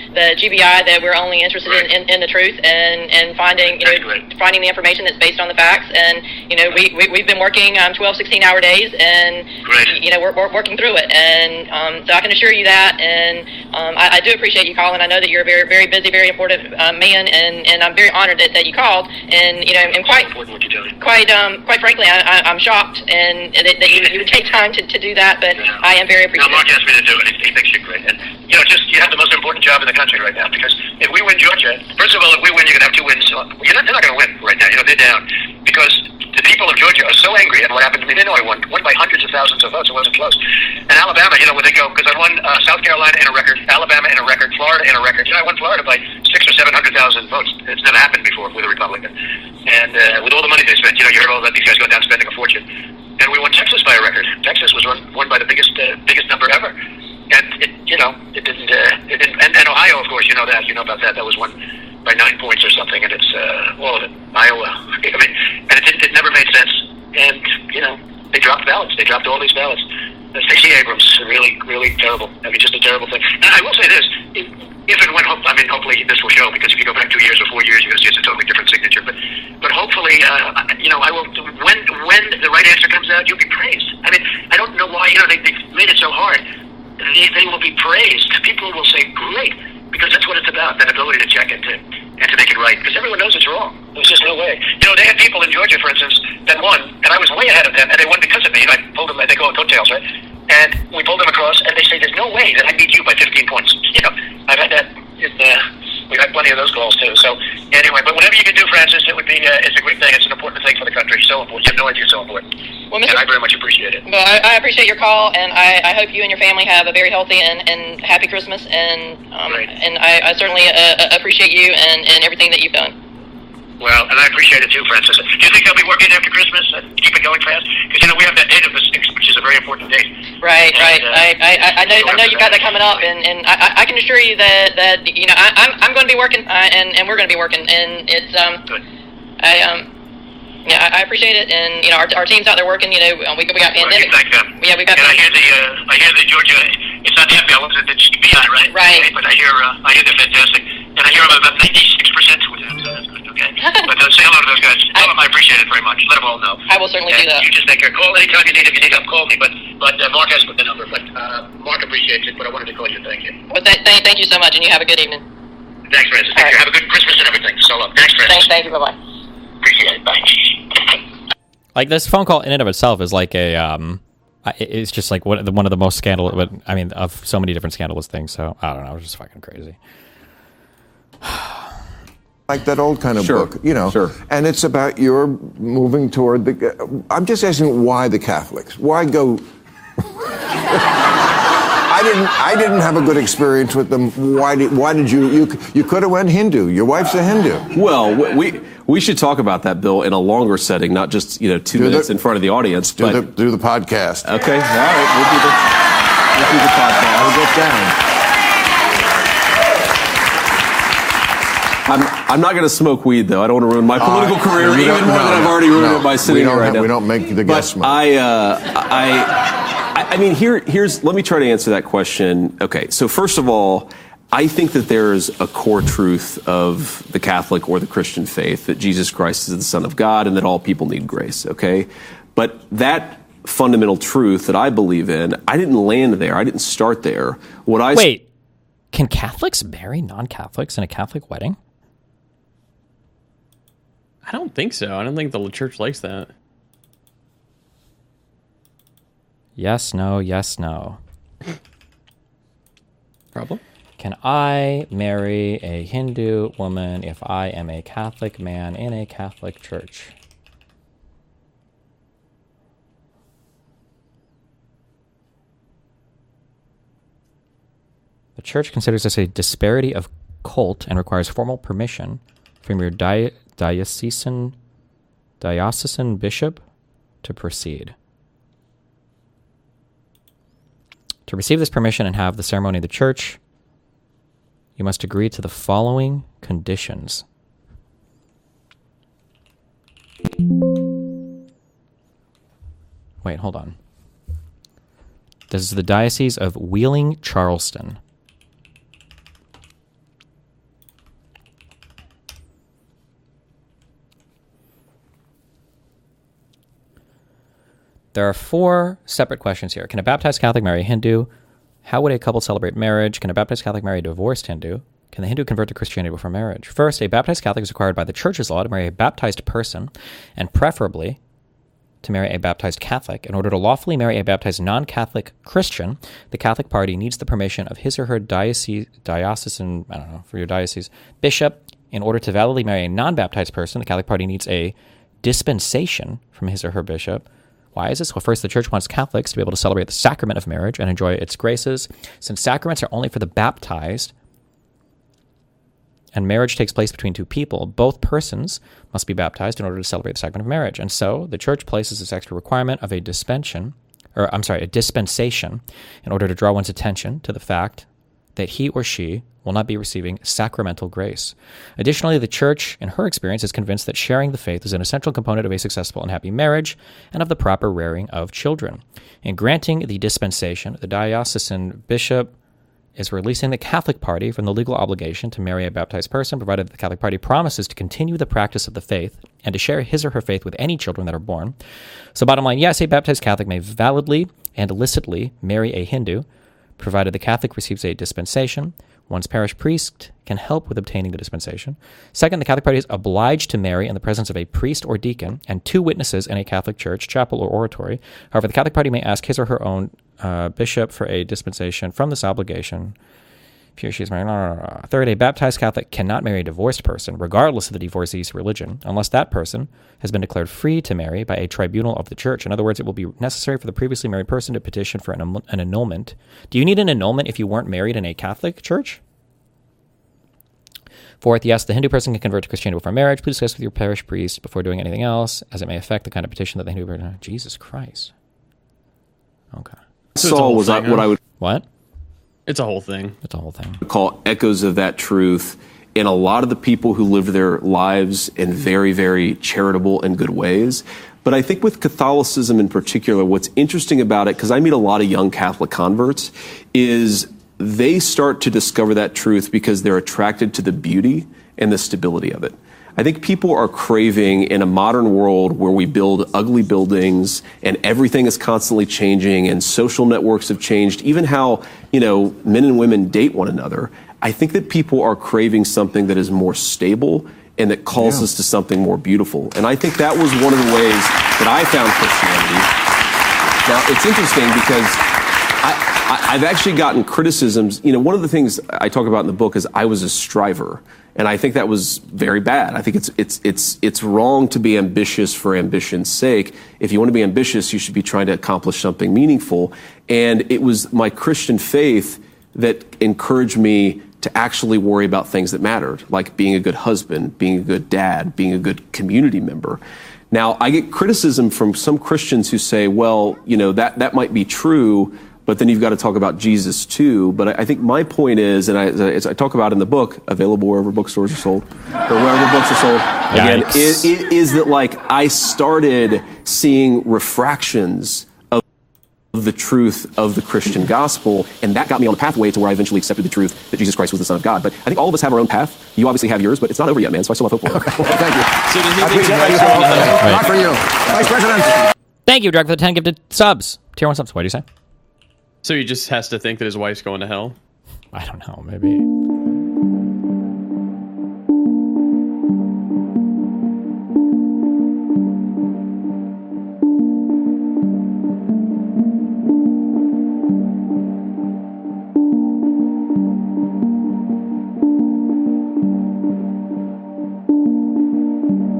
the G B I that we're only interested Right. in, in, in the truth and, and finding, you That's know, great. finding the information that's based on the facts. And, you know, we, we, we've been working um, twelve, sixteen hour days, and, Great. you know, we're, we're working through it. And um, so I can assure you that. And um, I, I do appreciate you calling. I know that you're a very, very busy, very important uh, man, and, and I'm very honored that, that you called. And, you know, and quite, Important what you're doing. quite, um, quite frankly, I, I, I'm shocked and that, that you, you would take time to, to do that, but Yeah. I am very No, appreciative. Mark asked me to do it. He, he thinks you're great. And, you know, just, you have the most important job in the country right now, because if we win Georgia, first of all, if we win, you're going to have two wins. So you're not, they're not going to win right now. You know, they're down. Because the people of Georgia are so angry at what happened to me. They know I won. Won by hundreds of thousands of votes. It wasn't close. And Alabama, you know, when they go, because I won uh, South Carolina in a record, Alabama in a record, Florida in a record. You know, I won Florida by six or seven hundred thousand votes. It's never happened before with a Republican. And uh, with all the money they spent, you know, you heard all about these guys going down spending a fortune. And we won Texas by a record. Texas was won, won by the biggest uh, biggest number ever. And it, you know, it didn't. Uh, it didn't. And, and Ohio, of course, you know that. You know about that. That was won by nine points or something. And it's uh, all of it. Iowa. I mean, and it, it, it never made sense. And you know, they dropped ballots. They dropped all these ballots. Uh, Stacey Abrams, really, really terrible. I mean, just a terrible thing. And I will say this: if, if and when, hope, I mean, hopefully this will show. Because if you go back two years or four years, you're going to see it's a totally different signature. But, but hopefully, uh, you know, I will. When when the right answer comes out, you'll be praised. I mean, I don't know why. You know, they they made it so hard. They, they will be praised. People will say, "Great," because that's what it's about. That ability to check and to and to make it right. Because everyone knows it's wrong. There's just no way. You know, they had people in Georgia, for instance, that won, and I was way ahead of them, and they won because of me. And I pulled them. They go on coattails, right? And we pulled them across, and they say, "There's no way that I beat you by fifteen points." You know, I've had that. In, uh, we've had plenty of those calls too. So anyway, but whatever you can do, Francis, it would be. Uh, it's a great thing. It's an important thing for the country. So important. You have no idea. It's so important. Well, Mister And I very much appreciate it. Well, I, I appreciate your call, and I, I hope you and your family have a very healthy and, and happy Christmas. And um, Great. and I, I certainly uh, appreciate you and, and everything that you've done. Well, and I appreciate it too, Francis. Do you think they'll be working after Christmas and keep it going fast? Because you know we have that date of the sixth, which is a very important date. Right, And, right. uh, I, I, I know, I know you've got that coming up, and, and I, I can assure you that, that you know I, I'm, I'm going to be working, uh, and, and we're going to be working, and it's um, Good. I um, yeah, I, I appreciate it, and you know our, our team's out there working. You know, we we got Well, pandemic. thank them. Yeah, we got. And I hear the uh, I hear the Georgia. It's not the F B I, it's the G B I, right? Right. Okay, but I hear uh, I hear they're fantastic, and I hear I'm about ninety-six percent with them, so that's good. Okay. But uh, say hello to those guys. Tell them I appreciate it very much. Let them all know. I will certainly and do that. You just make a call anytime you need. If you need help, call me. But but uh, Mark has put the number. But uh, Mark appreciates it. But I wanted to call you. Thank you. Well, th- th- thank you so much, and you have a good evening. Thanks, Francis. Thank All you. right. Have a good Christmas and everything. So long. Thanks, Francis. Thank, thank you. Bye bye. Appreciate it. Bye. Like this phone call in and of itself is like a um I- it's just like one of the, one of the most scandalous, but I mean of so many different scandalous things. So I don't know, it's just fucking crazy. Like that old kind of Sure, book, you know. sure. And it's about your moving toward the. I'm just asking why the Catholics? Why go? I didn't. I didn't have a good experience with them. Why did? Why did you? You you could have went Hindu. Your wife's a Hindu. Well, we we should talk about that, Bill, in a longer setting, not just you know two Do the- minutes in front of the audience. Do but the do the podcast. okay, all right, we'll do the we'll do the podcast. I'll get down. I'm I'm not going to smoke weed though. I don't want to ruin my political Uh, career we even don't- more no, than I've no, already ruined no. it by We sitting don't here right have- now. we don't make the but guest smoke. I, uh, I, I, I mean, here, here's. Let me try to answer that question. Okay, so first of all, I think that there's a core truth of the Catholic or the Christian faith that Jesus Christ is the Son of God and that all people need grace. Okay, but that fundamental truth that I believe in, I didn't land there. I didn't start there. What I Wait, can Catholics marry non-Catholics in a Catholic wedding? I don't think so. I don't think the church likes that. Yes, no, yes, no. Problem? Can I marry a Hindu woman if I am a Catholic man in a Catholic church? The church considers this a disparity of cult and requires formal permission from your di- diocesan diocesan bishop to proceed. To receive this permission and have the ceremony of the church, you must agree to the following conditions. Wait, hold on. This is the Diocese of Wheeling, Charleston. There are four separate questions here. Can a baptized Catholic marry a Hindu? How would a couple celebrate marriage? Can a baptized Catholic marry a divorced Hindu? Can the Hindu convert to Christianity before marriage? First, a baptized Catholic is required by the Church's law to marry a baptized person, and preferably to marry a baptized Catholic. In order to lawfully marry a baptized non-Catholic Christian, the Catholic party needs the permission of his or her diocese, diocesan, I don't know, for your diocese, bishop. In order to validly marry a non-baptized person, the Catholic party needs a dispensation from his or her bishop. Why is this? Well, first, the Church wants Catholics to be able to celebrate the sacrament of marriage and enjoy its graces. Since sacraments are only for the baptized, and marriage takes place between two people, both persons must be baptized in order to celebrate the sacrament of marriage. And so the Church places this extra requirement of a dispensation, or I'm sorry, a dispensation, in order to draw one's attention to the fact that he or she will not be receiving sacramental grace. Additionally, the Church, in her experience, is convinced that sharing the faith is an essential component of a successful and happy marriage and of the proper rearing of children. In granting the dispensation, the diocesan bishop is releasing the Catholic party from the legal obligation to marry a baptized person, provided the Catholic party promises to continue the practice of the faith and to share his or her faith with any children that are born. So bottom line, yes, a baptized Catholic may validly and illicitly marry a Hindu, provided the Catholic receives a dispensation. One's parish priest can help with obtaining the dispensation. Second, the Catholic party is obliged to marry in the presence of a priest or deacon and two witnesses in a Catholic church, chapel, or oratory. However, the Catholic party may ask his or her own uh, bishop for a dispensation from this obligation. If he or she is married. Blah, blah, blah. Third, a baptized Catholic cannot marry a divorced person, regardless of the divorcee's religion, unless that person has been declared free to marry by a tribunal of the church. In other words, it will be necessary for the previously married person to petition for an, an annulment. Do you need an annulment if you weren't married in a Catholic church? Fourth, yes, the Hindu person can convert to Christianity before marriage. Please discuss with your parish priest before doing anything else, as it may affect the kind of petition that the Hindu person... Jesus Christ. Okay. So Saul was thing, what huh? I would What? It's a whole thing. It's a whole thing. call echoes of that truth in a lot of the people who live their lives in very, very charitable and good ways. But I think with Catholicism in particular, what's interesting about it, because I meet a lot of young Catholic converts, is they start to discover that truth because they're attracted to the beauty and the stability of it. I think people are craving in a modern world where we build ugly buildings and everything is constantly changing and social networks have changed, even how, you know, men and women date one another. I think that people are craving something that is more stable and that calls Yeah. us to something more beautiful. And I think that was one of the ways that I found Christianity. Now, it's interesting because I, I, I've actually gotten criticisms. You know, one of the things I talk about in the book is I was a striver. And I think that was very bad. I think it's it's it's it's wrong to be ambitious for ambition's sake. If you want to be ambitious, you should be trying to accomplish something meaningful. And it was my Christian faith that encouraged me to actually worry about things that mattered, like being a good husband, being a good dad, being a good community member. Now, I get criticism from some Christians who say, well, you know, that, that might be true, but then you've got to talk about Jesus too. But I, I think my point is, and I, as I talk about in the book, available wherever bookstores are sold, or wherever books are sold, again, it, it is that like I started seeing refractions of the truth of the Christian gospel, and that got me on the pathway to where I eventually accepted the truth that Jesus Christ was the Son of God. But I think all of us have our own path. You obviously have yours, but it's not over yet, man, so I still have hope for it. Okay, well, thank you. So does he I think his appreciate wife's that. going to hell? Not for you. Vice President. Thank you, Drag, for the ten gifted subs. Tier one subs. What do you say? So he just has to think that his wife's going to hell? I don't know. Maybe.